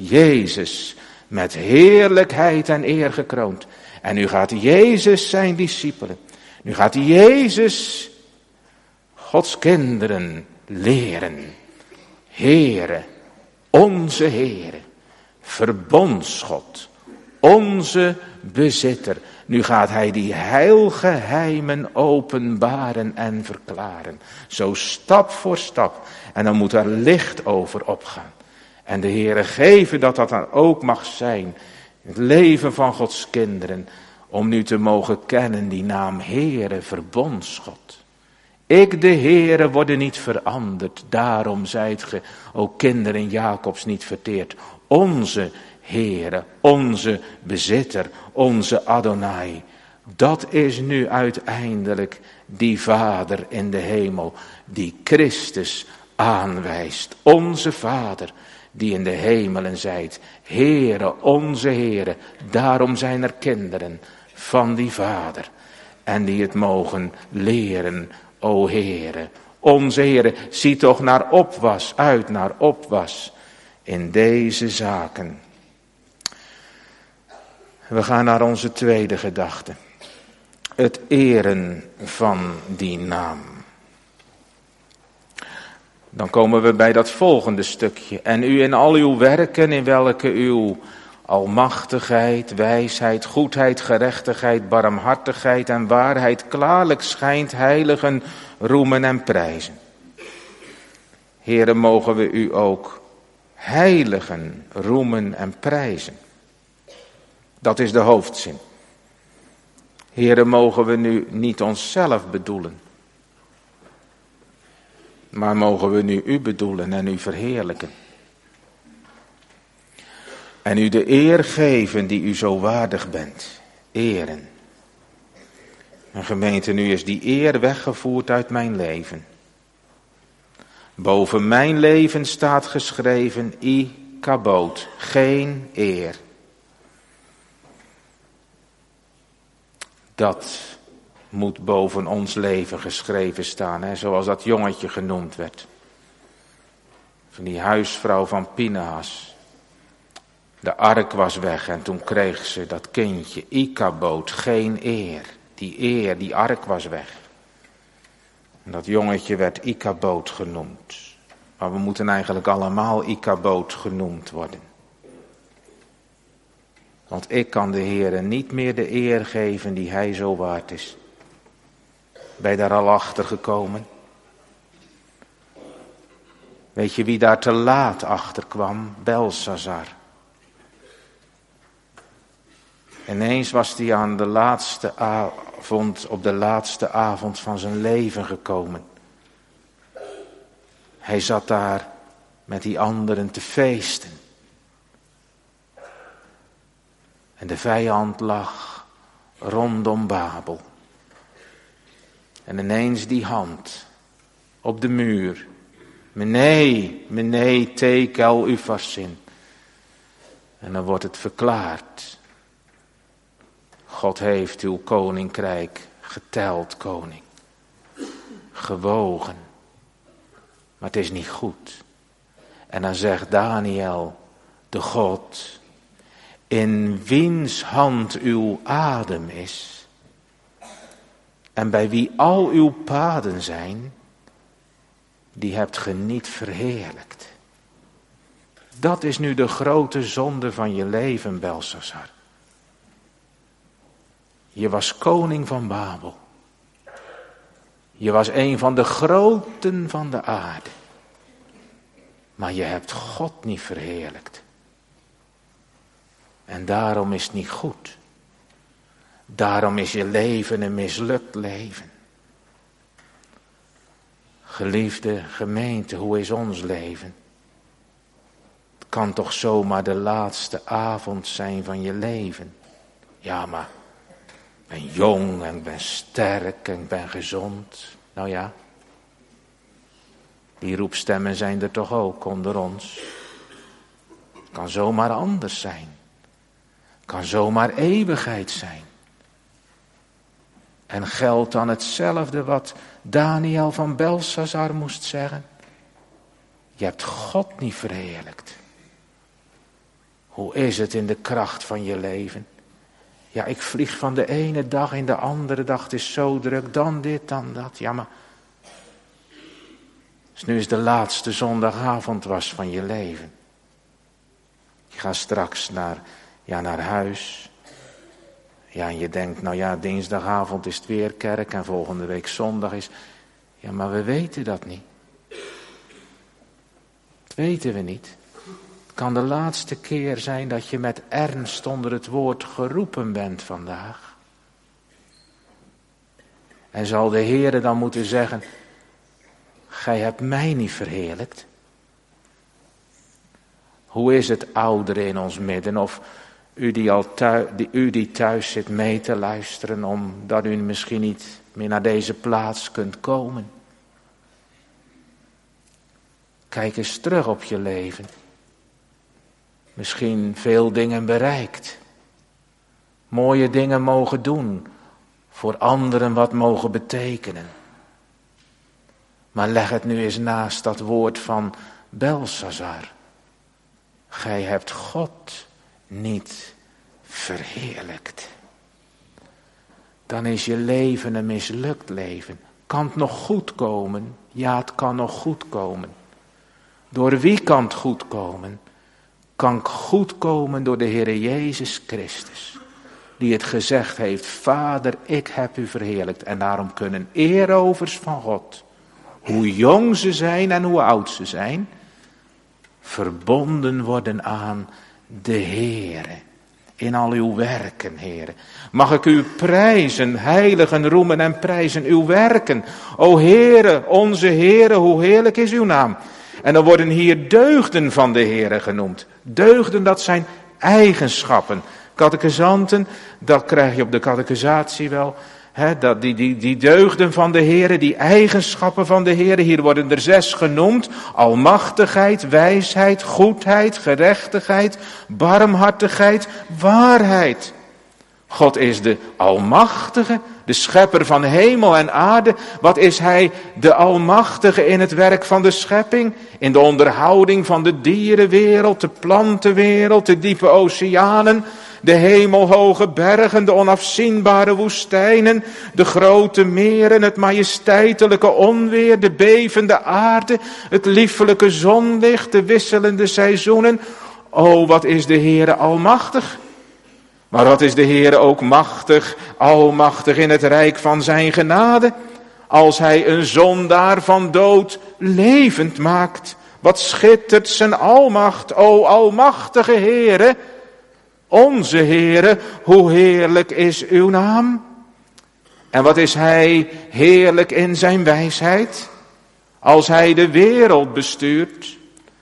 Jezus met heerlijkheid en eer gekroond. En nu gaat Jezus zijn discipelen, nu gaat Jezus Gods kinderen leren. Heere, onze Heere, verbondsgod, onze bezitter. Nu gaat hij die heilgeheimen openbaren en verklaren. Zo stap voor stap. En dan moet er licht over opgaan. En de Heere geven dat dat dan ook mag zijn. Het leven van Gods kinderen. Om nu te mogen kennen die naam Heere, verbondsgod. Ik de Heere worden niet veranderd. Daarom zijt ge, o kinderen Jacobs, niet verteerd. Onze Heere, onze bezitter, onze Adonai. Dat is nu uiteindelijk die Vader in de hemel, die Christus aanwijst. Onze Vader, die in de hemelen zijt. Heere, onze Heere. Daarom zijn er kinderen van die Vader. En die het mogen leren, o Heere. Onze Heere, zie toch naar opwas, uit naar opwas in deze zaken. We gaan naar onze tweede gedachte. Het eren van die naam. Dan komen we bij dat volgende stukje. En u in al uw werken, in welke uw almachtigheid, wijsheid, goedheid, gerechtigheid, barmhartigheid en waarheid klaarlijk schijnt, heiligen, roemen en prijzen. Heere, mogen we u ook heiligen, roemen en prijzen. Dat is de hoofdzin. Heere, mogen we nu niet onszelf bedoelen, maar mogen we nu u bedoelen en u verheerlijken. En u de eer geven die u zo waardig bent. Eren. En gemeente, nu is die eer weggevoerd uit mijn leven. Boven mijn leven staat geschreven, I kaboot, geen eer. Dat moet boven ons leven geschreven staan, hè, zoals dat jongetje genoemd werd. Van die huisvrouw van Pinehas. De ark was weg en toen kreeg ze dat kindje, Ikaboot, geen eer. Die eer, die ark was weg. En dat jongetje werd Ikaboot genoemd. Maar we moeten eigenlijk allemaal Ikaboot genoemd worden. Want ik kan de Heere niet meer de eer geven die hij zo waard is. Ben je daar al achter gekomen? Weet je wie daar te laat achter kwam? Belshazzar. Ineens was hij aan de laatste avond, op de laatste avond van zijn leven gekomen. Hij zat daar met die anderen te feesten. En de vijand lag rondom Babel. En ineens die hand op de muur Menee, menee, tekel ufarsin. En dan wordt het verklaard. God heeft uw koninkrijk geteld, koning. Gewogen. Maar het is niet goed. En dan zegt Daniel, de God, in wiens hand uw adem is, en bij wie al uw paden zijn, die hebt ge niet verheerlijkt. Dat is nu de grote zonde van je leven, Belshazzar. Je was koning van Babel. Je was een van de groten van de aarde. Maar je hebt God niet verheerlijkt. En daarom is het niet goed. Daarom is je leven een mislukt leven. Geliefde gemeente, hoe is ons leven? Het kan toch zomaar de laatste avond zijn van je leven. Ja, maar ik ben jong en ik ben sterk en ik ben gezond. Nou ja, die roepstemmen zijn er toch ook onder ons. Het kan zomaar anders zijn. Het kan zomaar eeuwigheid zijn. En geldt dan hetzelfde wat Daniel van Belshazzar moest zeggen? Je hebt God niet verheerlijkt. Hoe is het in de kracht van je leven? Ja, ik vlieg van de ene dag in de andere dag. Het is zo druk, dan dit, dan dat. Ja, maar dus nu is de laatste zondagavond was van je leven. Je gaat straks naar, ja, naar huis. Ja, en je denkt, nou ja, dinsdagavond is het weer kerk en volgende week zondag is. Ja, maar we weten dat niet. Dat weten we niet. Het kan de laatste keer zijn dat je met ernst onder het woord geroepen bent vandaag. En zal de Heere dan moeten zeggen, gij hebt mij niet verheerlijkt. Hoe is het, ouderen in ons midden, of u die, al thuis, die, u die thuis zit mee te luisteren, omdat u misschien niet meer naar deze plaats kunt komen. Kijk eens terug op je leven. Misschien veel dingen bereikt. Mooie dingen mogen doen. Voor anderen wat mogen betekenen. Maar leg het nu eens naast dat woord van Belshazzar. Gij hebt God niet verheerlijkt. Dan is je leven een mislukt leven. Kan het nog goed komen? Ja, het kan nog goed komen. Door wie kan het goed komen? Kan het goed komen door de Heere Jezus Christus. Die het gezegd heeft, Vader, ik heb u verheerlijkt. En daarom kunnen eerovers van God, hoe jong ze zijn en hoe oud ze zijn, verbonden worden aan de Heere. In al uw werken, Heere. Mag ik u prijzen, heiligen, roemen en prijzen uw werken. O Heere, onze Heere, hoe heerlijk is uw naam. En dan worden hier deugden van de Heere genoemd. Deugden, dat zijn eigenschappen. Catechisanten, dat krijg je op de catechisatie wel. He, dat die, die, die deugden van de Heere, die eigenschappen van de Heere, hier worden er zes genoemd. Almachtigheid, wijsheid, goedheid, gerechtigheid, barmhartigheid, waarheid. God is de Almachtige, de schepper van hemel en aarde. Wat is hij, de Almachtige, in het werk van de schepping? In de onderhouding van de dierenwereld, de plantenwereld, de diepe oceanen, de hemelhoge bergen, de onafzienbare woestijnen, de grote meren, het majesteitelijke onweer, de bevende aarde, het liefelijke zonlicht, de wisselende seizoenen. O, wat is de Heere almachtig? Maar wat is de Heere ook machtig, almachtig in het rijk van zijn genade, als hij een zondaar van dood levend maakt. Wat schittert zijn almacht, o almachtige Heere, onze Heere, hoe heerlijk is uw naam. En wat is hij heerlijk in zijn wijsheid, als hij de wereld bestuurt.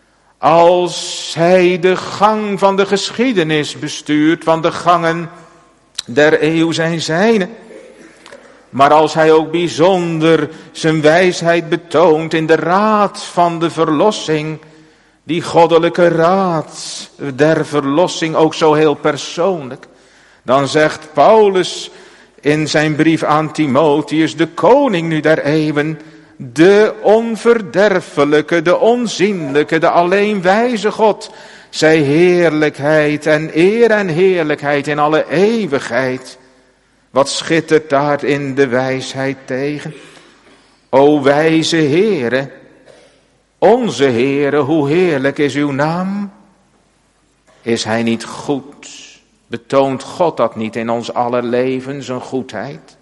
Als hij de gang van de geschiedenis bestuurt, want de gangen der eeuw zijn zijne. Maar als hij ook bijzonder zijn wijsheid betoont in de raad van de verlossing, die goddelijke raad der verlossing ook zo heel persoonlijk, dan zegt Paulus in zijn brief aan Timotheus, de koning nu der eeuwen, de onverderfelijke, de onzienlijke, de alleen wijze God, zij heerlijkheid en eer en heerlijkheid in alle eeuwigheid. Wat schittert daar in de wijsheid tegen? O wijze Heere, onze Heere, hoe heerlijk is uw naam? Is hij niet goed? Betoont God dat niet in ons aller leven, zijn goedheid?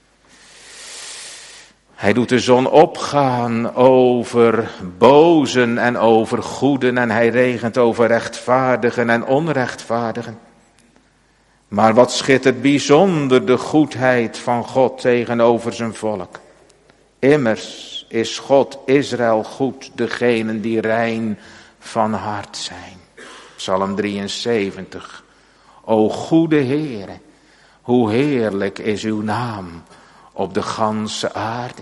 Hij doet de zon opgaan over bozen en over goeden en hij regent over rechtvaardigen en onrechtvaardigen. Maar wat schittert bijzonder de goedheid van God tegenover zijn volk. Immers is God Israël goed, degenen die rein van hart zijn. Psalm drieënzeventig. O goede Heere, hoe heerlijk is uw naam op de ganse aarde.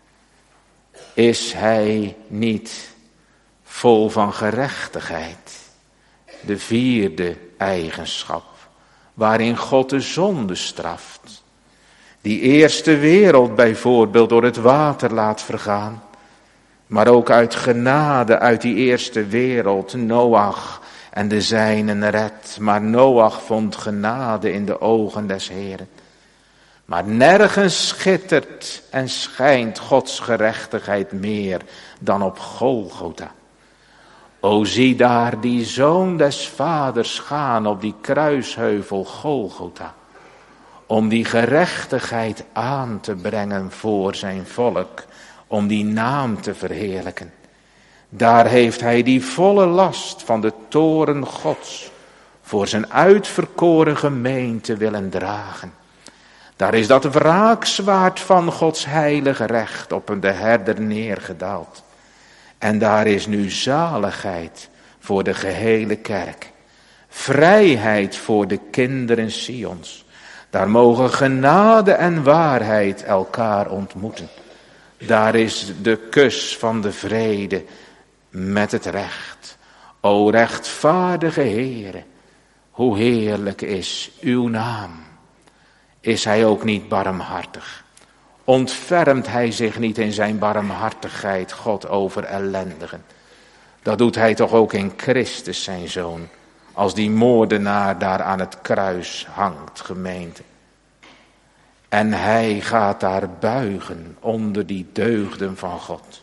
Is hij niet vol van gerechtigheid? De vierde eigenschap, waarin God de zonde straft. Die eerste wereld bijvoorbeeld door het water laat vergaan. Maar ook uit genade uit die eerste wereld Noach en de zijnen redt. Maar Noach vond genade in de ogen des Heeren. Maar nergens schittert en schijnt Gods gerechtigheid meer dan op Golgotha. O zie daar die zoon des vaders gaan op die kruisheuvel Golgotha. Om die gerechtigheid aan te brengen voor zijn volk. Om die naam te verheerlijken. Daar heeft hij die volle last van de toorn Gods voor zijn uitverkoren gemeente willen dragen. Daar is dat wraakzwaard van Gods heilige recht op de herder neergedaald. En daar is nu zaligheid voor de gehele kerk. Vrijheid voor de kinderen Sions. Daar mogen genade en waarheid elkaar ontmoeten. Daar is de kus van de vrede met het recht. O rechtvaardige Heere, hoe heerlijk is uw naam. Is hij ook niet barmhartig? Ontfermt hij zich niet in zijn barmhartigheid, God, over ellendigen? Dat doet hij toch ook in Christus zijn zoon, als die moordenaar daar aan het kruis hangt, gemeente. En hij gaat daar buigen onder die deugden van God.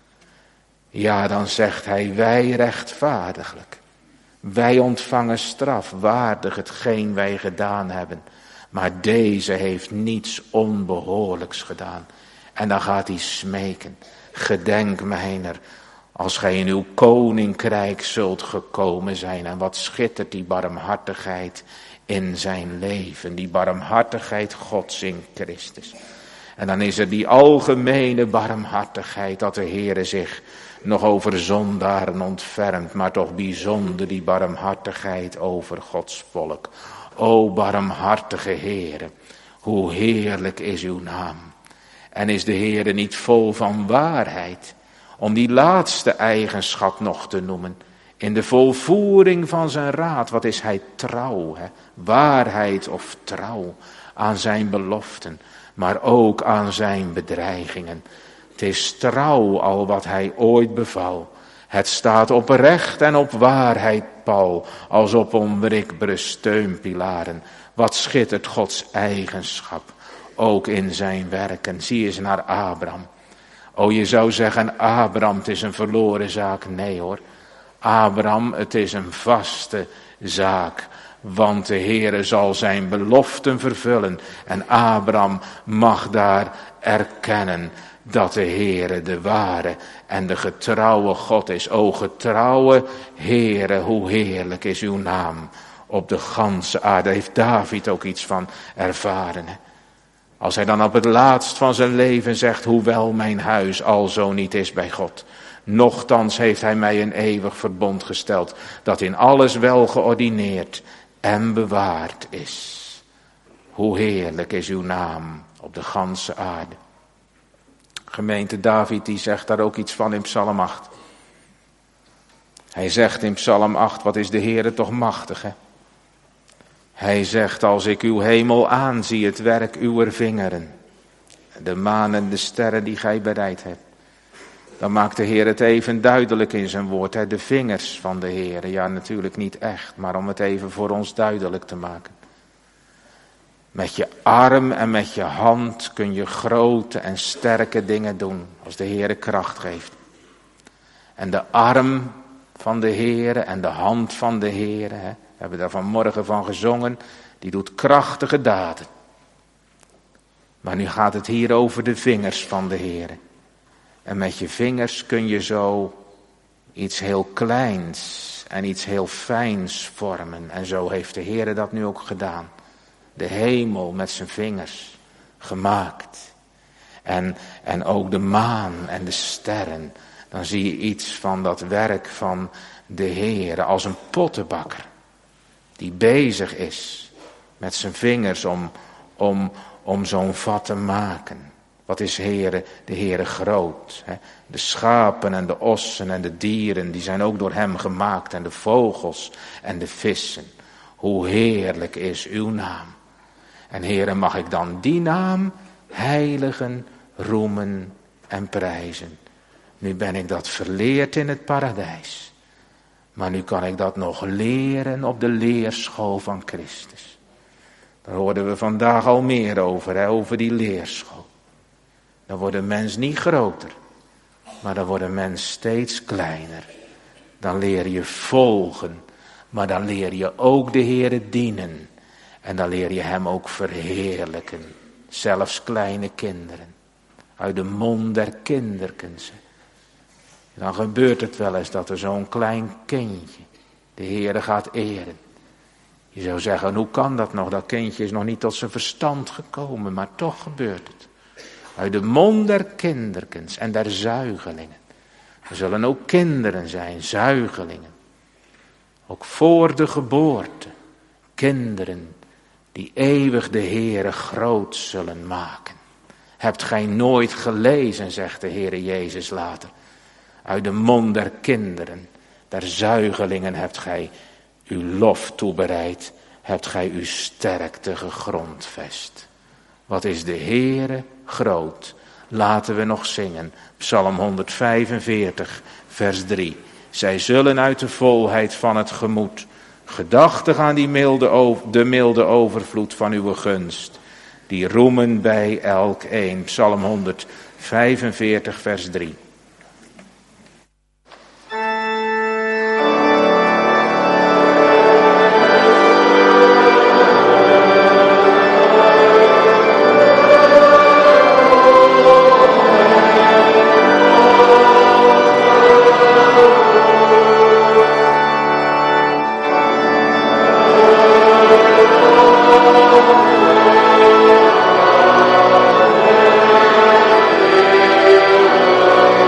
Ja, dan zegt hij, wij rechtvaardiglijk. Wij ontvangen straf, waardig hetgeen wij gedaan hebben. Maar deze heeft niets onbehoorlijks gedaan. En dan gaat hij smeken. Gedenk mijner, als gij in uw koninkrijk zult gekomen zijn. En wat schittert die barmhartigheid in zijn leven. Die barmhartigheid Gods in Christus. En dan is er die algemene barmhartigheid dat de Heere zich nog over zondaren ontfermt. Maar toch bijzonder die barmhartigheid over Gods volk. O barmhartige Heere, hoe heerlijk is uw naam. En is de Heere niet vol van waarheid, om die laatste eigenschap nog te noemen. In de volvoering van zijn raad, wat is hij trouw, hè? Waarheid of trouw aan zijn beloften, maar ook aan zijn bedreigingen. Het is trouw al wat hij ooit beval. Het staat op recht en op waarheid, Paul, als op onwrikbare steunpilaren. Wat schittert Gods eigenschap, ook in zijn werken. Zie eens naar Abraham. O, je zou zeggen, Abraham, het is een verloren zaak. Nee hoor, Abraham, het is een vaste zaak. Want de Heere zal zijn beloften vervullen. En Abraham mag daar erkennen dat de Heere de ware en de getrouwe God is. O getrouwe Heere, hoe heerlijk is uw naam op de ganse aarde. Daar heeft David ook iets van ervaren. Hè? Als hij dan op het laatst van zijn leven zegt, hoewel mijn huis alzo niet is bij God. Nochtans heeft hij mij een eeuwig verbond gesteld, dat in alles wel geordineerd en bewaard is. Hoe heerlijk is uw naam op op de ganse aarde. Gemeente David die zegt daar ook iets van in Psalm acht. Hij zegt in Psalm acht, wat is de Heere toch machtig, hè? Hij zegt, als ik uw hemel aanzie, het werk uwer vingeren, de maan en de sterren die gij bereid hebt. Dan maakt de Heer het even duidelijk in zijn woord, hè? De vingers van de Heer. Ja, natuurlijk niet echt, maar om het even voor ons duidelijk te maken. Met je arm en met je hand kun je grote en sterke dingen doen, als de Heer kracht geeft. En de arm van de Heer en de hand van de Heer, hè? We hebben daar vanmorgen van gezongen, die doet krachtige daden. Maar nu gaat het hier over de vingers van de Heer. En met je vingers kun je zo iets heel kleins en iets heel fijns vormen. En zo heeft de Heer dat nu ook gedaan. De hemel met zijn vingers gemaakt. En, en ook de maan en de sterren. Dan zie je iets van dat werk van de Heer als een pottenbakker. Die bezig is met zijn vingers om, om, om zo'n vat te maken. Wat is Heere, de Heere groot. Hè? De schapen en de ossen en de dieren, die zijn ook door hem gemaakt. En de vogels en de vissen. Hoe heerlijk is uw naam. En Heere, mag ik dan die naam heiligen, roemen en prijzen. Nu ben ik dat verleerd in het paradijs. Maar nu kan ik dat nog leren op de leerschool van Christus. Daar hoorden we vandaag al meer over, hè, over die leerschool. Dan wordt een mens niet groter, maar dan wordt een mens steeds kleiner. Dan leer je volgen, maar dan leer je ook de Heere dienen. En dan leer je hem ook verheerlijken, zelfs kleine kinderen. Uit de mond der kinderkens. Dan gebeurt het wel eens dat er zo'n klein kindje de Heere gaat eren. Je zou zeggen, hoe kan dat nog? Dat kindje is nog niet tot zijn verstand gekomen, maar toch gebeurt het. Uit de mond der kinderkens en der zuigelingen. Er zullen ook kinderen zijn, zuigelingen. Ook voor de geboorte. Kinderen die eeuwig de Heere groot zullen maken. Hebt gij nooit gelezen, zegt de Heere Jezus later. Uit de mond der kinderen, der zuigelingen hebt gij uw lof toebereid. Hebt gij uw sterkte gegrondvest. Wat is de Heere groot. Laten we nog zingen. Psalm honderdvijfenveertig, vers drie. Zij zullen uit de volheid van het gemoed, gedachtig aan die milde, de milde overvloed van uw gunst, die roemen bij elk een. Psalm honderdvijfenveertig, vers drie. Oh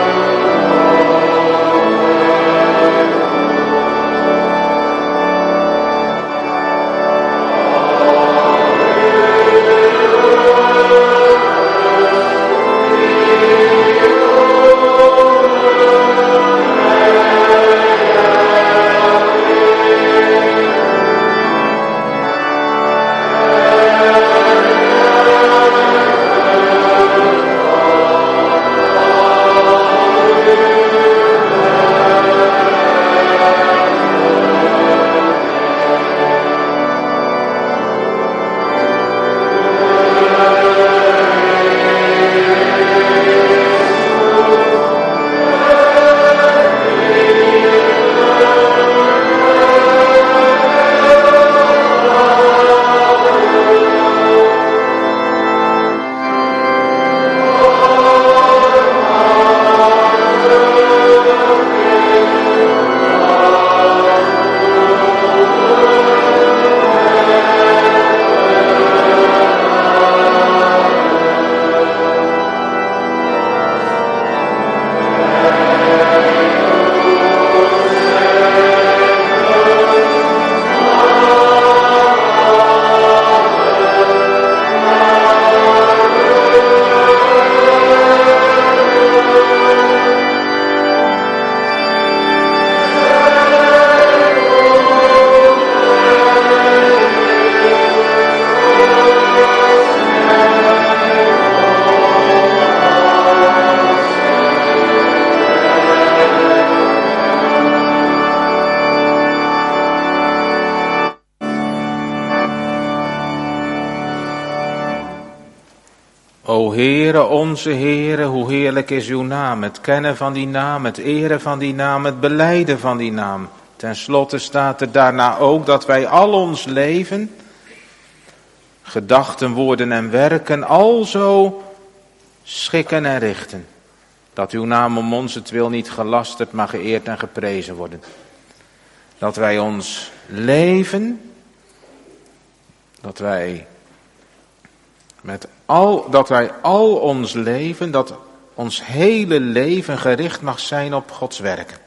O Heere, onze Heere, hoe heerlijk is uw naam. Het kennen van die naam, het eren van die naam, het belijden van die naam. Ten slotte staat er daarna ook dat wij al ons leven, gedachten, woorden en werken, alzo schikken en richten. Dat uw naam om onzentwil niet gelasterd, maar geëerd en geprezen worden. Dat wij ons leven, dat wij met al, dat wij al ons leven, dat ons hele leven gericht mag zijn op Gods werk.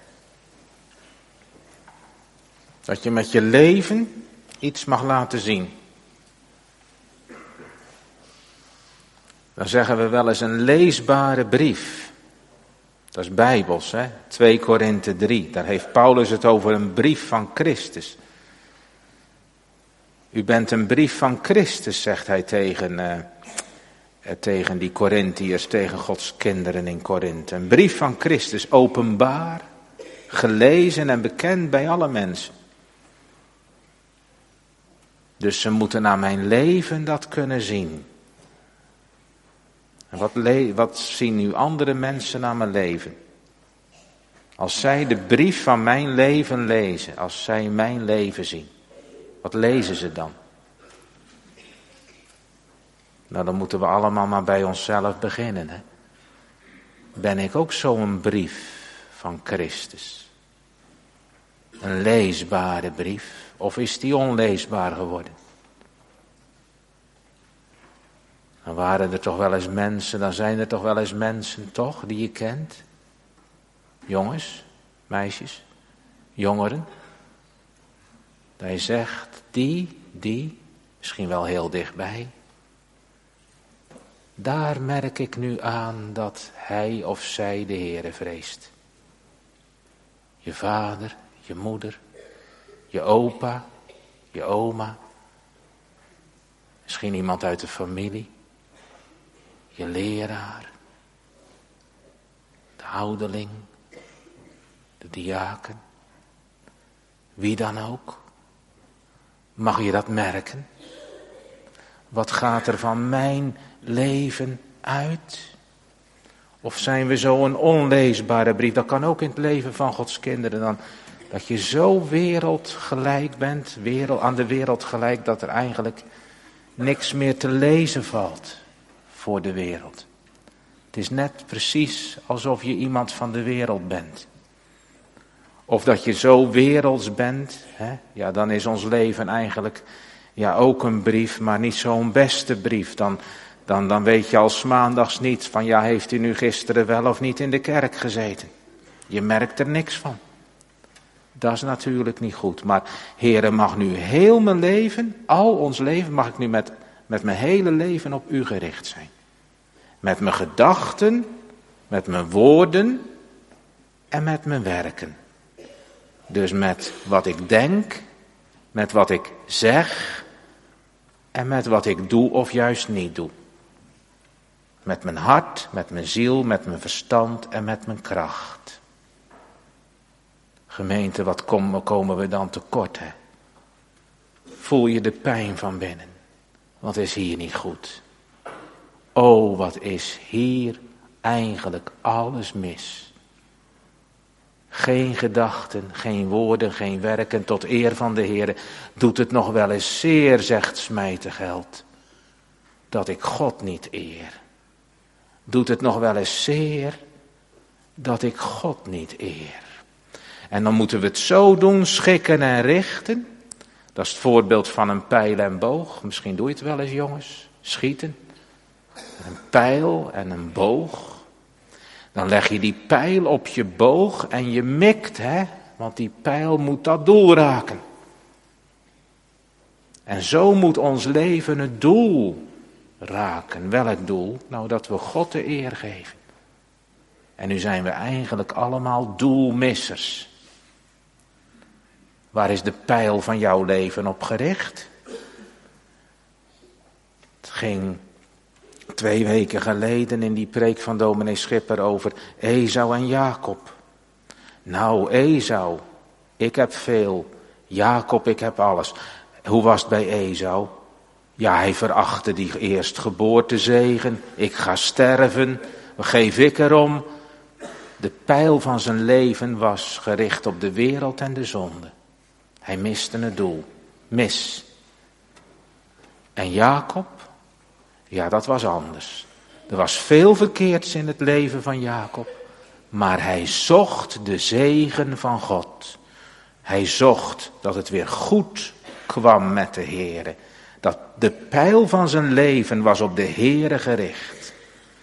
Dat je met je leven iets mag laten zien. Dan zeggen we wel eens een leesbare brief. Dat is bijbels, hè? twee Korinthe drie. Daar heeft Paulus het over een brief van Christus. U bent een brief van Christus, zegt hij tegen, uh, tegen die Korinthiërs, tegen Gods kinderen in Korinthe. Een brief van Christus, openbaar, gelezen en bekend bij alle mensen. Dus ze moeten naar mijn leven dat kunnen zien. En wat, le- wat zien nu andere mensen naar mijn leven? Als zij de brief van mijn leven lezen, als zij mijn leven zien, wat lezen ze dan? Nou, dan moeten we allemaal maar bij onszelf beginnen. Hè? Ben ik ook zo'n brief van Christus? Een leesbare brief? Of is die onleesbaar geworden? Dan waren er toch wel eens mensen, dan zijn er toch wel eens mensen toch die je kent? Jongens, meisjes, jongeren. Dat je zegt, die, die, misschien wel heel dichtbij. Daar merk ik nu aan dat hij of zij de Heere vreest. Je vader, je moeder, je opa, je oma. Misschien iemand uit de familie. Je leraar. De ouderling. De diaken. Wie dan ook. Mag je dat merken? Wat gaat er van mijn leven uit? Of zijn we zo een onleesbare brief? Dat kan ook in het leven van Gods kinderen dan. Dat je zo wereldgelijk bent, wereld, aan de wereld gelijk, dat er eigenlijk niks meer te lezen valt voor de wereld. Het is net precies alsof je iemand van de wereld bent. Of dat je zo werelds bent, hè? Ja, dan is ons leven eigenlijk ja, ook een brief, maar niet zo'n beste brief. Dan, dan, dan weet je al 's maandags niet van ja, heeft u nu gisteren wel of niet in de kerk gezeten? Je merkt er niks van. Dat is natuurlijk niet goed. Maar Heere, mag nu heel mijn leven, al ons leven, mag ik nu met, met mijn hele leven op u gericht zijn. Met mijn gedachten, met mijn woorden en met mijn werken. Dus met wat ik denk, met wat ik zeg en met wat ik doe of juist niet doe. Met mijn hart, met mijn ziel, met mijn verstand en met mijn kracht. Gemeente, wat komen, komen we dan tekort, hè? Voel je de pijn van binnen? Wat is hier niet goed? Oh, wat is hier eigenlijk alles mis? Geen gedachten, geen woorden, geen werken tot eer van de Heer. Doet het nog wel eens zeer, zegt Smijtegeld, dat ik God niet eer. Doet het nog wel eens zeer dat ik God niet eer. En dan moeten we het zo doen, schikken en richten. Dat is het voorbeeld van een pijl en boog. Misschien doe je het wel eens, jongens. Schieten. Een pijl en een boog. Dan leg je die pijl op je boog en je mikt, hè. Want die pijl moet dat doel raken. En zo moet ons leven het doel raken. Welk doel? Nou, dat we God de eer geven. En nu zijn we eigenlijk allemaal doelmissers. Waar is de pijl van jouw leven op gericht? Het ging twee weken geleden in die preek van dominee Schipper over Esau en Jacob. Nou, Esau, ik heb veel. Jacob, ik heb alles. Hoe was het bij Esau? Ja, hij verachtte die eerstgeboortezegen. Ik ga sterven, wat geef ik erom? De pijl van zijn leven was gericht op de wereld en de zonde. Hij miste het doel. Mis. En Jacob? Ja, dat was anders. Er was veel verkeerds in het leven van Jacob. Maar hij zocht de zegen van God. Hij zocht dat het weer goed kwam met de Heere. Dat de pijl van zijn leven was op de Heere gericht.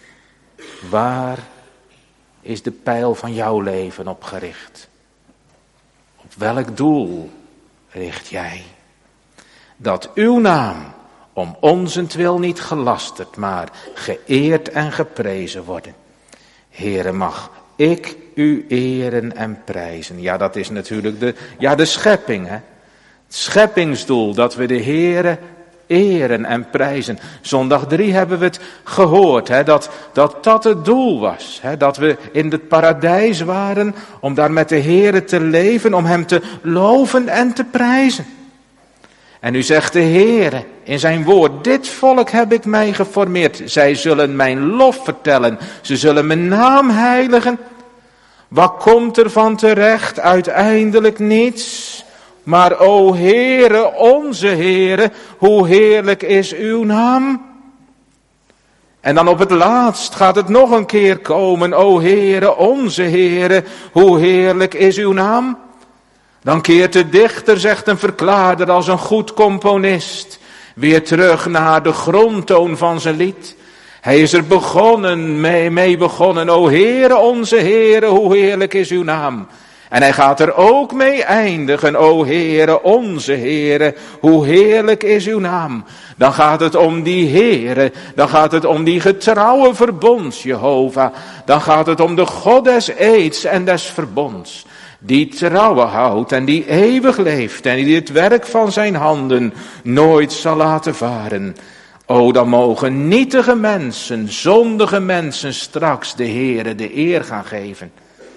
Waar is de pijl van jouw leven op gericht? Op welk doel richt jij? Dat uw naam om onzentwil niet gelasterd, maar geëerd en geprezen worden. Heere, mag ik u eren en prijzen. Ja, dat is natuurlijk de, ja, de schepping, hè. Het scheppingsdoel, dat we de Heere eren en prijzen. Zondag drie hebben we het gehoord, hè, dat, dat dat het doel was. Hè, dat we in het paradijs waren om daar met de Heere te leven, om hem te loven en te prijzen. En nu zegt de Heere in zijn woord, dit volk heb ik mij geformeerd. Zij zullen mijn lof vertellen, ze zullen mijn naam heiligen. Wat komt er van terecht? Uiteindelijk niets. Maar o Heere, onze Heere, hoe heerlijk is uw naam. En dan op het laatst gaat het nog een keer komen. O Heere, onze Heere, hoe heerlijk is uw naam. Dan keert de dichter, zegt een verklaarder, als een goed componist, weer terug naar de grondtoon van zijn lied. Hij is er begonnen, mee, mee begonnen. O Heere, onze Heere, hoe heerlijk is uw naam. En hij gaat er ook mee eindigen. O Heere, onze Heere, hoe heerlijk is uw naam. Dan gaat het om die Heere. Dan gaat het om die getrouwe verbonds, Jehovah. Dan gaat het om de God des eeds en des verbonds. Die trouwen houdt en die eeuwig leeft. En die het werk van zijn handen nooit zal laten varen. O, dan mogen nietige mensen, zondige mensen straks de Heere de eer gaan geven.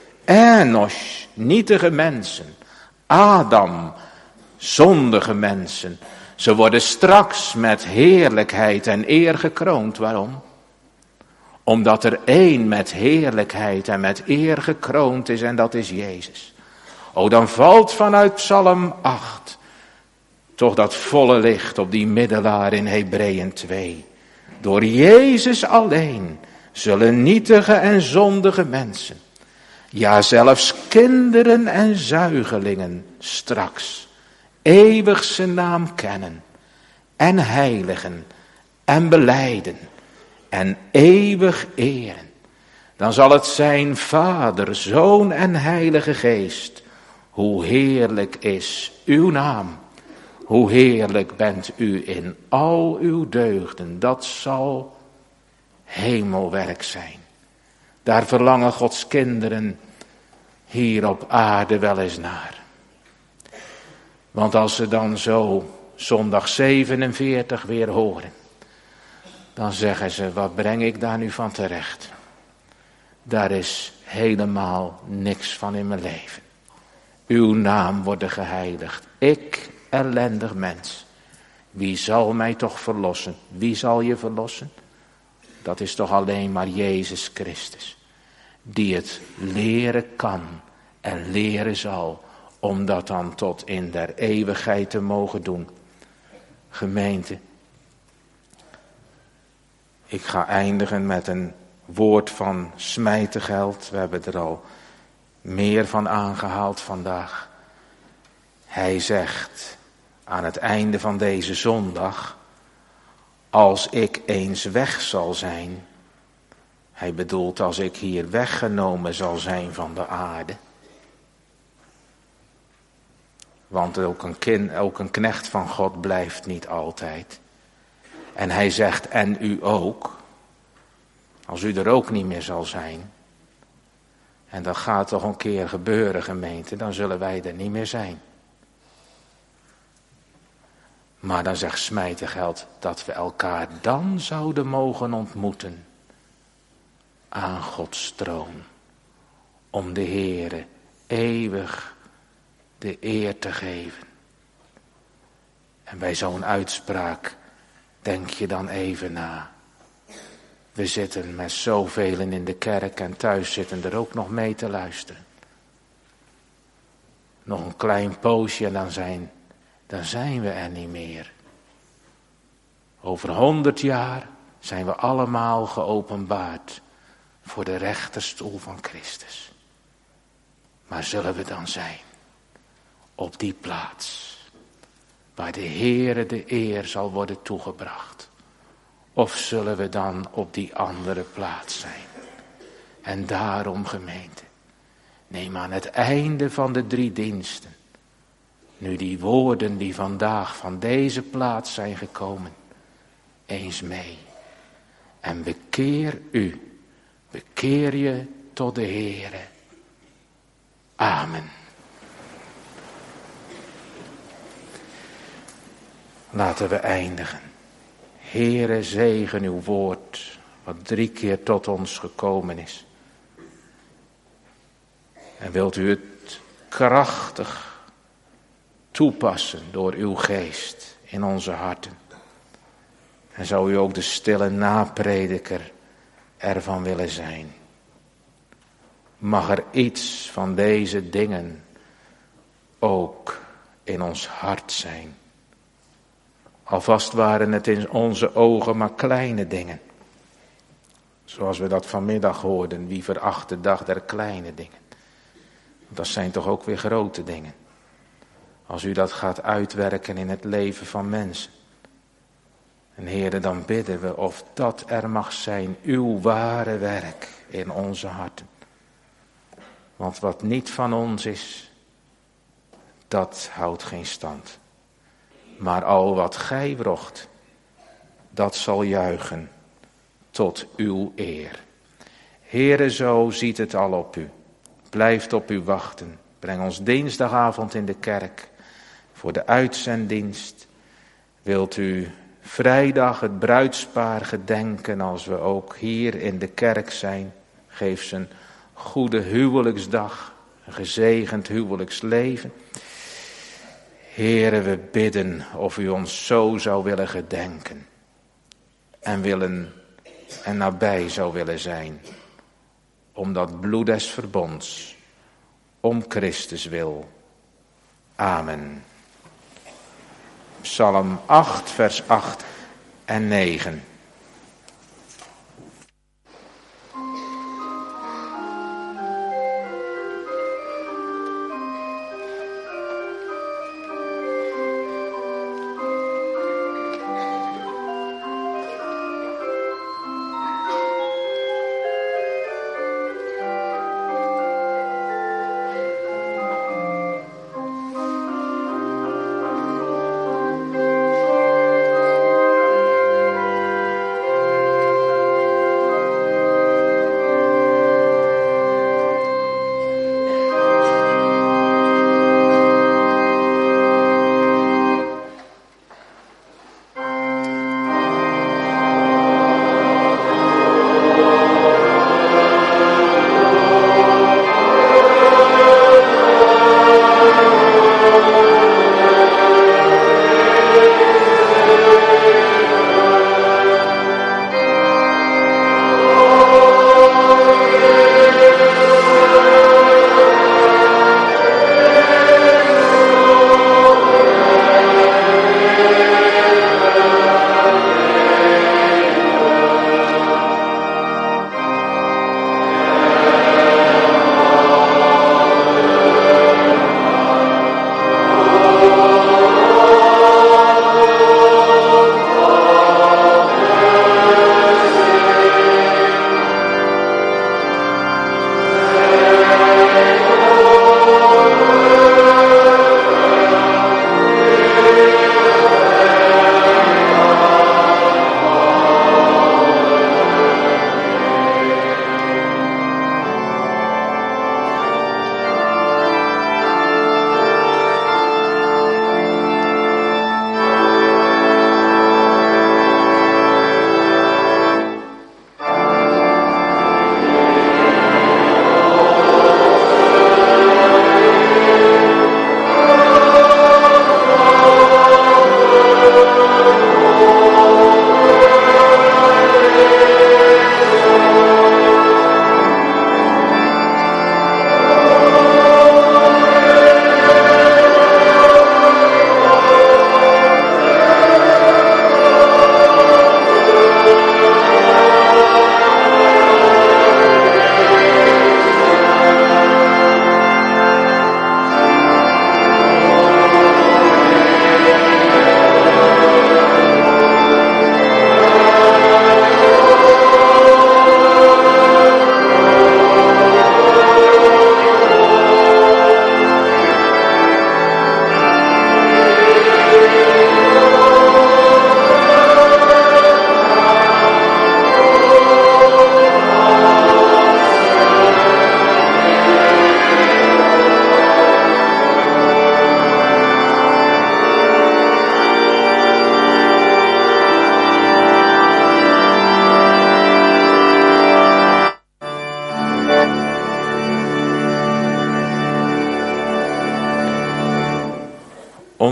Enos, nietige mensen. Adam, zondige mensen. Ze worden straks met heerlijkheid en eer gekroond. Waarom? Omdat er één met heerlijkheid en met eer gekroond is en dat is Jezus. O, dan valt vanuit Psalm acht toch dat volle licht op die middelaar in Hebreeën twee. Door Jezus alleen zullen nietige en zondige mensen, ja zelfs kinderen en zuigelingen straks eeuwig zijn naam kennen en heiligen en belijden en eeuwig eren. Dan zal het zijn Vader, Zoon en Heilige Geest. Hoe heerlijk is uw naam. Hoe heerlijk bent u in al uw deugden. Dat zal hemelwerk zijn. Daar verlangen Gods kinderen hier op aarde wel eens naar. Want als ze dan zo zondag zevenenveertig weer horen, dan zeggen ze, wat breng ik daar nu van terecht? Daar is helemaal niks van in mijn leven. Uw naam wordt geheiligd. Ik, ellendig mens. Wie zal mij toch verlossen? Wie zal je verlossen? Dat is toch alleen maar Jezus Christus. Die het leren kan en leren zal. Om dat dan tot in der eeuwigheid te mogen doen. Gemeente. Ik ga eindigen met een woord van Smijtegeld. We hebben er al meer van aangehaald vandaag. Hij zegt aan het einde van deze zondag, als ik eens weg zal zijn. Hij bedoelt als ik hier weggenomen zal zijn van de aarde. Want ook een, kind, ook een knecht van God blijft niet altijd. En hij zegt, en u ook. Als u er ook niet meer zal zijn. En dat gaat toch een keer gebeuren, gemeente. Dan zullen wij er niet meer zijn. Maar dan zegt Smijtegeld dat we elkaar dan zouden mogen ontmoeten. Aan Gods troon. Om de Heere eeuwig de eer te geven. En bij zo'n uitspraak Denk je dan even na. We zitten met zoveel in de kerk en thuis zitten er ook nog mee te luisteren. Nog een klein poosje en dan zijn, dan zijn we er niet meer. Over honderd jaar zijn we allemaal geopenbaard voor de rechterstoel van Christus. Maar zullen we dan zijn op die plaats waar de Heere de eer zal worden toegebracht? Of zullen we dan op die andere plaats zijn? En daarom, gemeente, neem aan het einde van de drie diensten, nu die woorden die vandaag van deze plaats zijn gekomen, eens mee. En bekeer u, bekeer je tot de Heere. Amen. Laten we eindigen. Heere, zegen uw woord, wat drie keer tot ons gekomen is. En wilt u het krachtig toepassen door uw geest in onze harten. En zou u ook de stille naprediker ervan willen zijn. Mag er iets van deze dingen ook in ons hart zijn. Alvast waren het in onze ogen maar kleine dingen. Zoals we dat vanmiddag hoorden, wie veracht de dag der kleine dingen. Dat zijn toch ook weer grote dingen. Als u dat gaat uitwerken in het leven van mensen. En Heere, dan bidden we of dat er mag zijn, uw ware werk in onze harten. Want wat niet van ons is, dat houdt geen stand. Maar al wat gij wrocht, dat zal juichen tot uw eer. Heere, zo ziet het al op u. Blijft op u wachten. Breng ons dinsdagavond in de kerk voor de uitzenddienst. Wilt u vrijdag het bruidspaar gedenken als we ook hier in de kerk zijn. Geef ze een goede huwelijksdag, een gezegend huwelijksleven. Heere, we bidden of u ons zo zou willen gedenken. En willen en nabij zou willen zijn. Om dat bloed des verbonds. Om Christus wil. Amen. Psalm acht, vers acht en negen.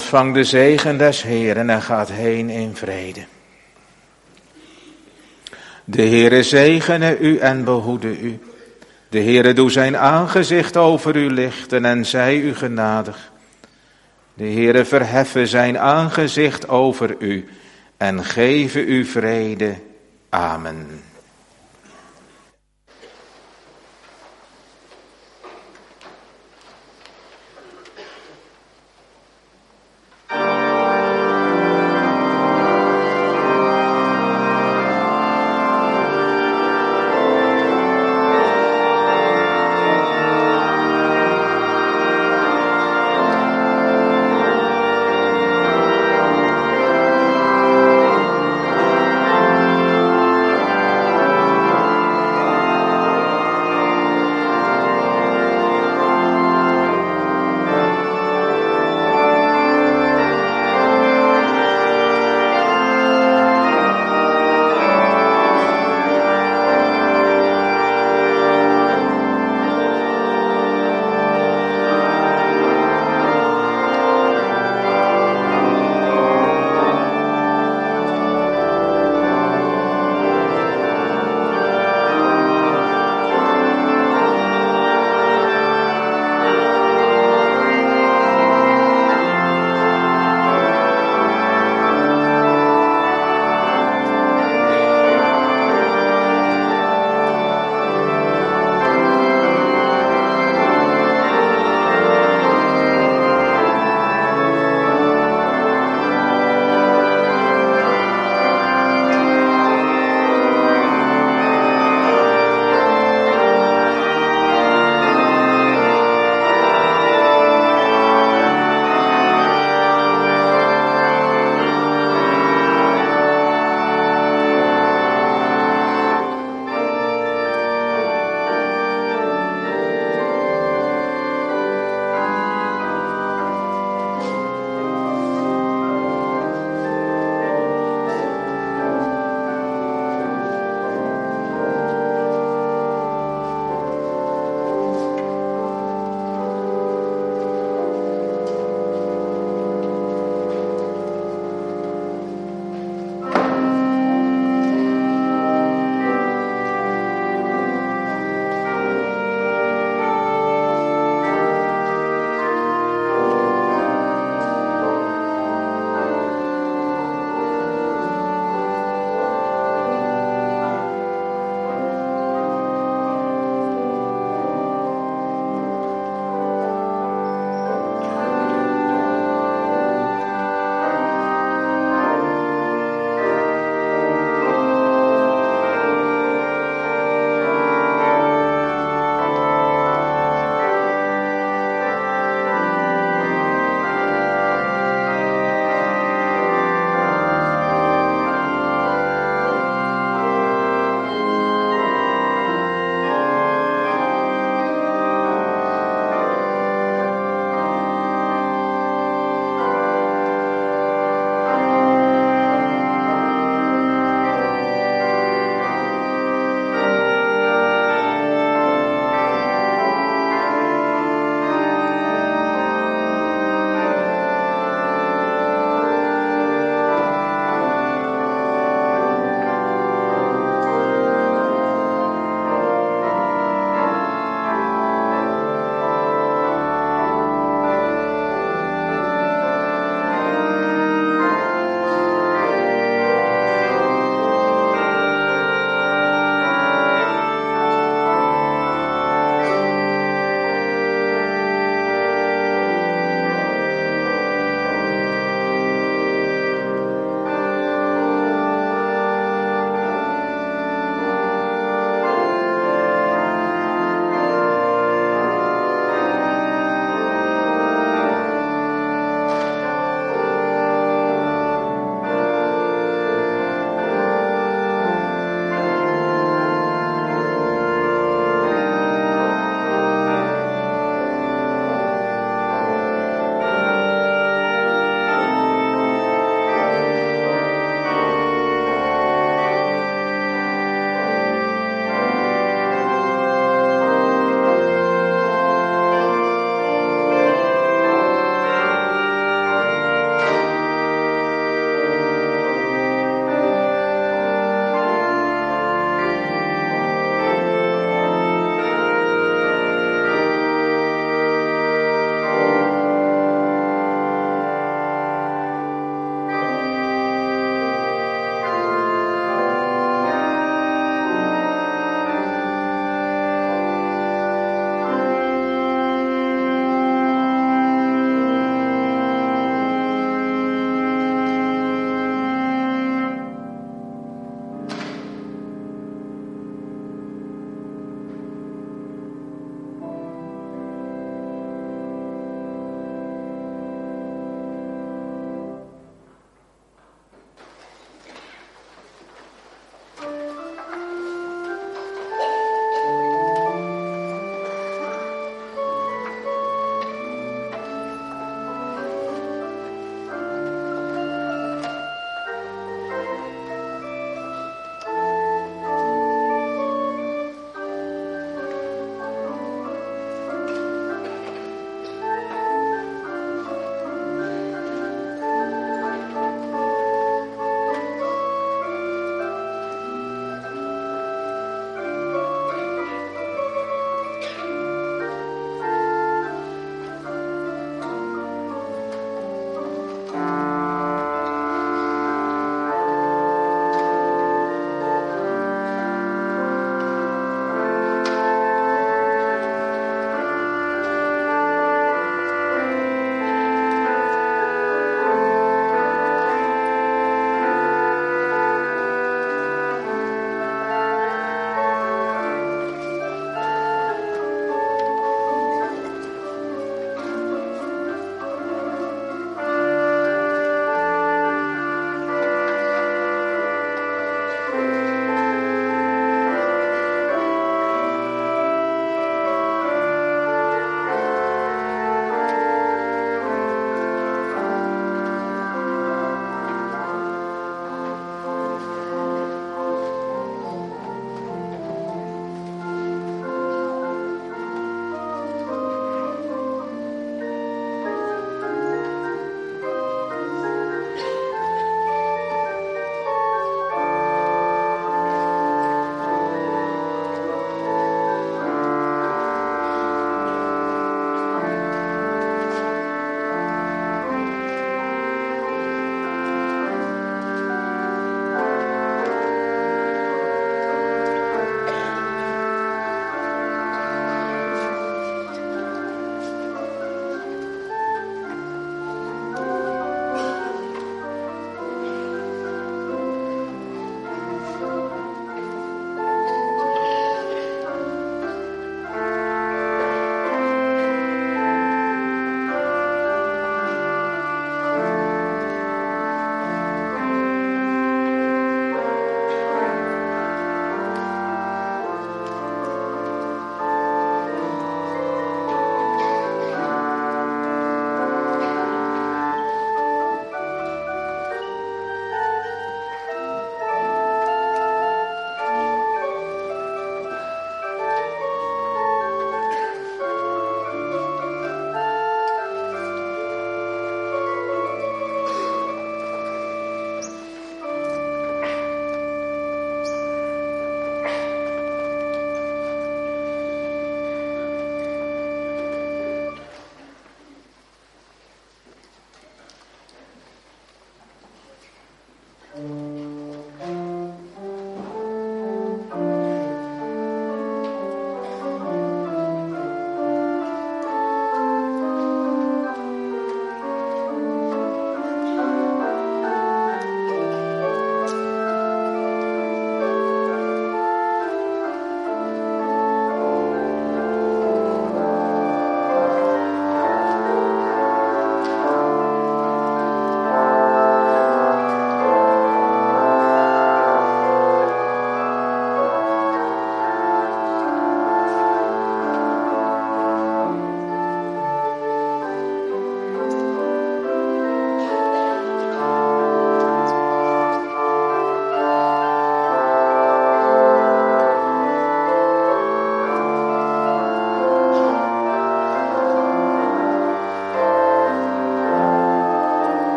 ontvang de zegen des Heeren en gaat heen in vrede. De Heere zegene u en behoede u. De Heere doe zijn aangezicht over u lichten en zij u genadig. De Heere verheffen zijn aangezicht over u en geven u vrede. Amen.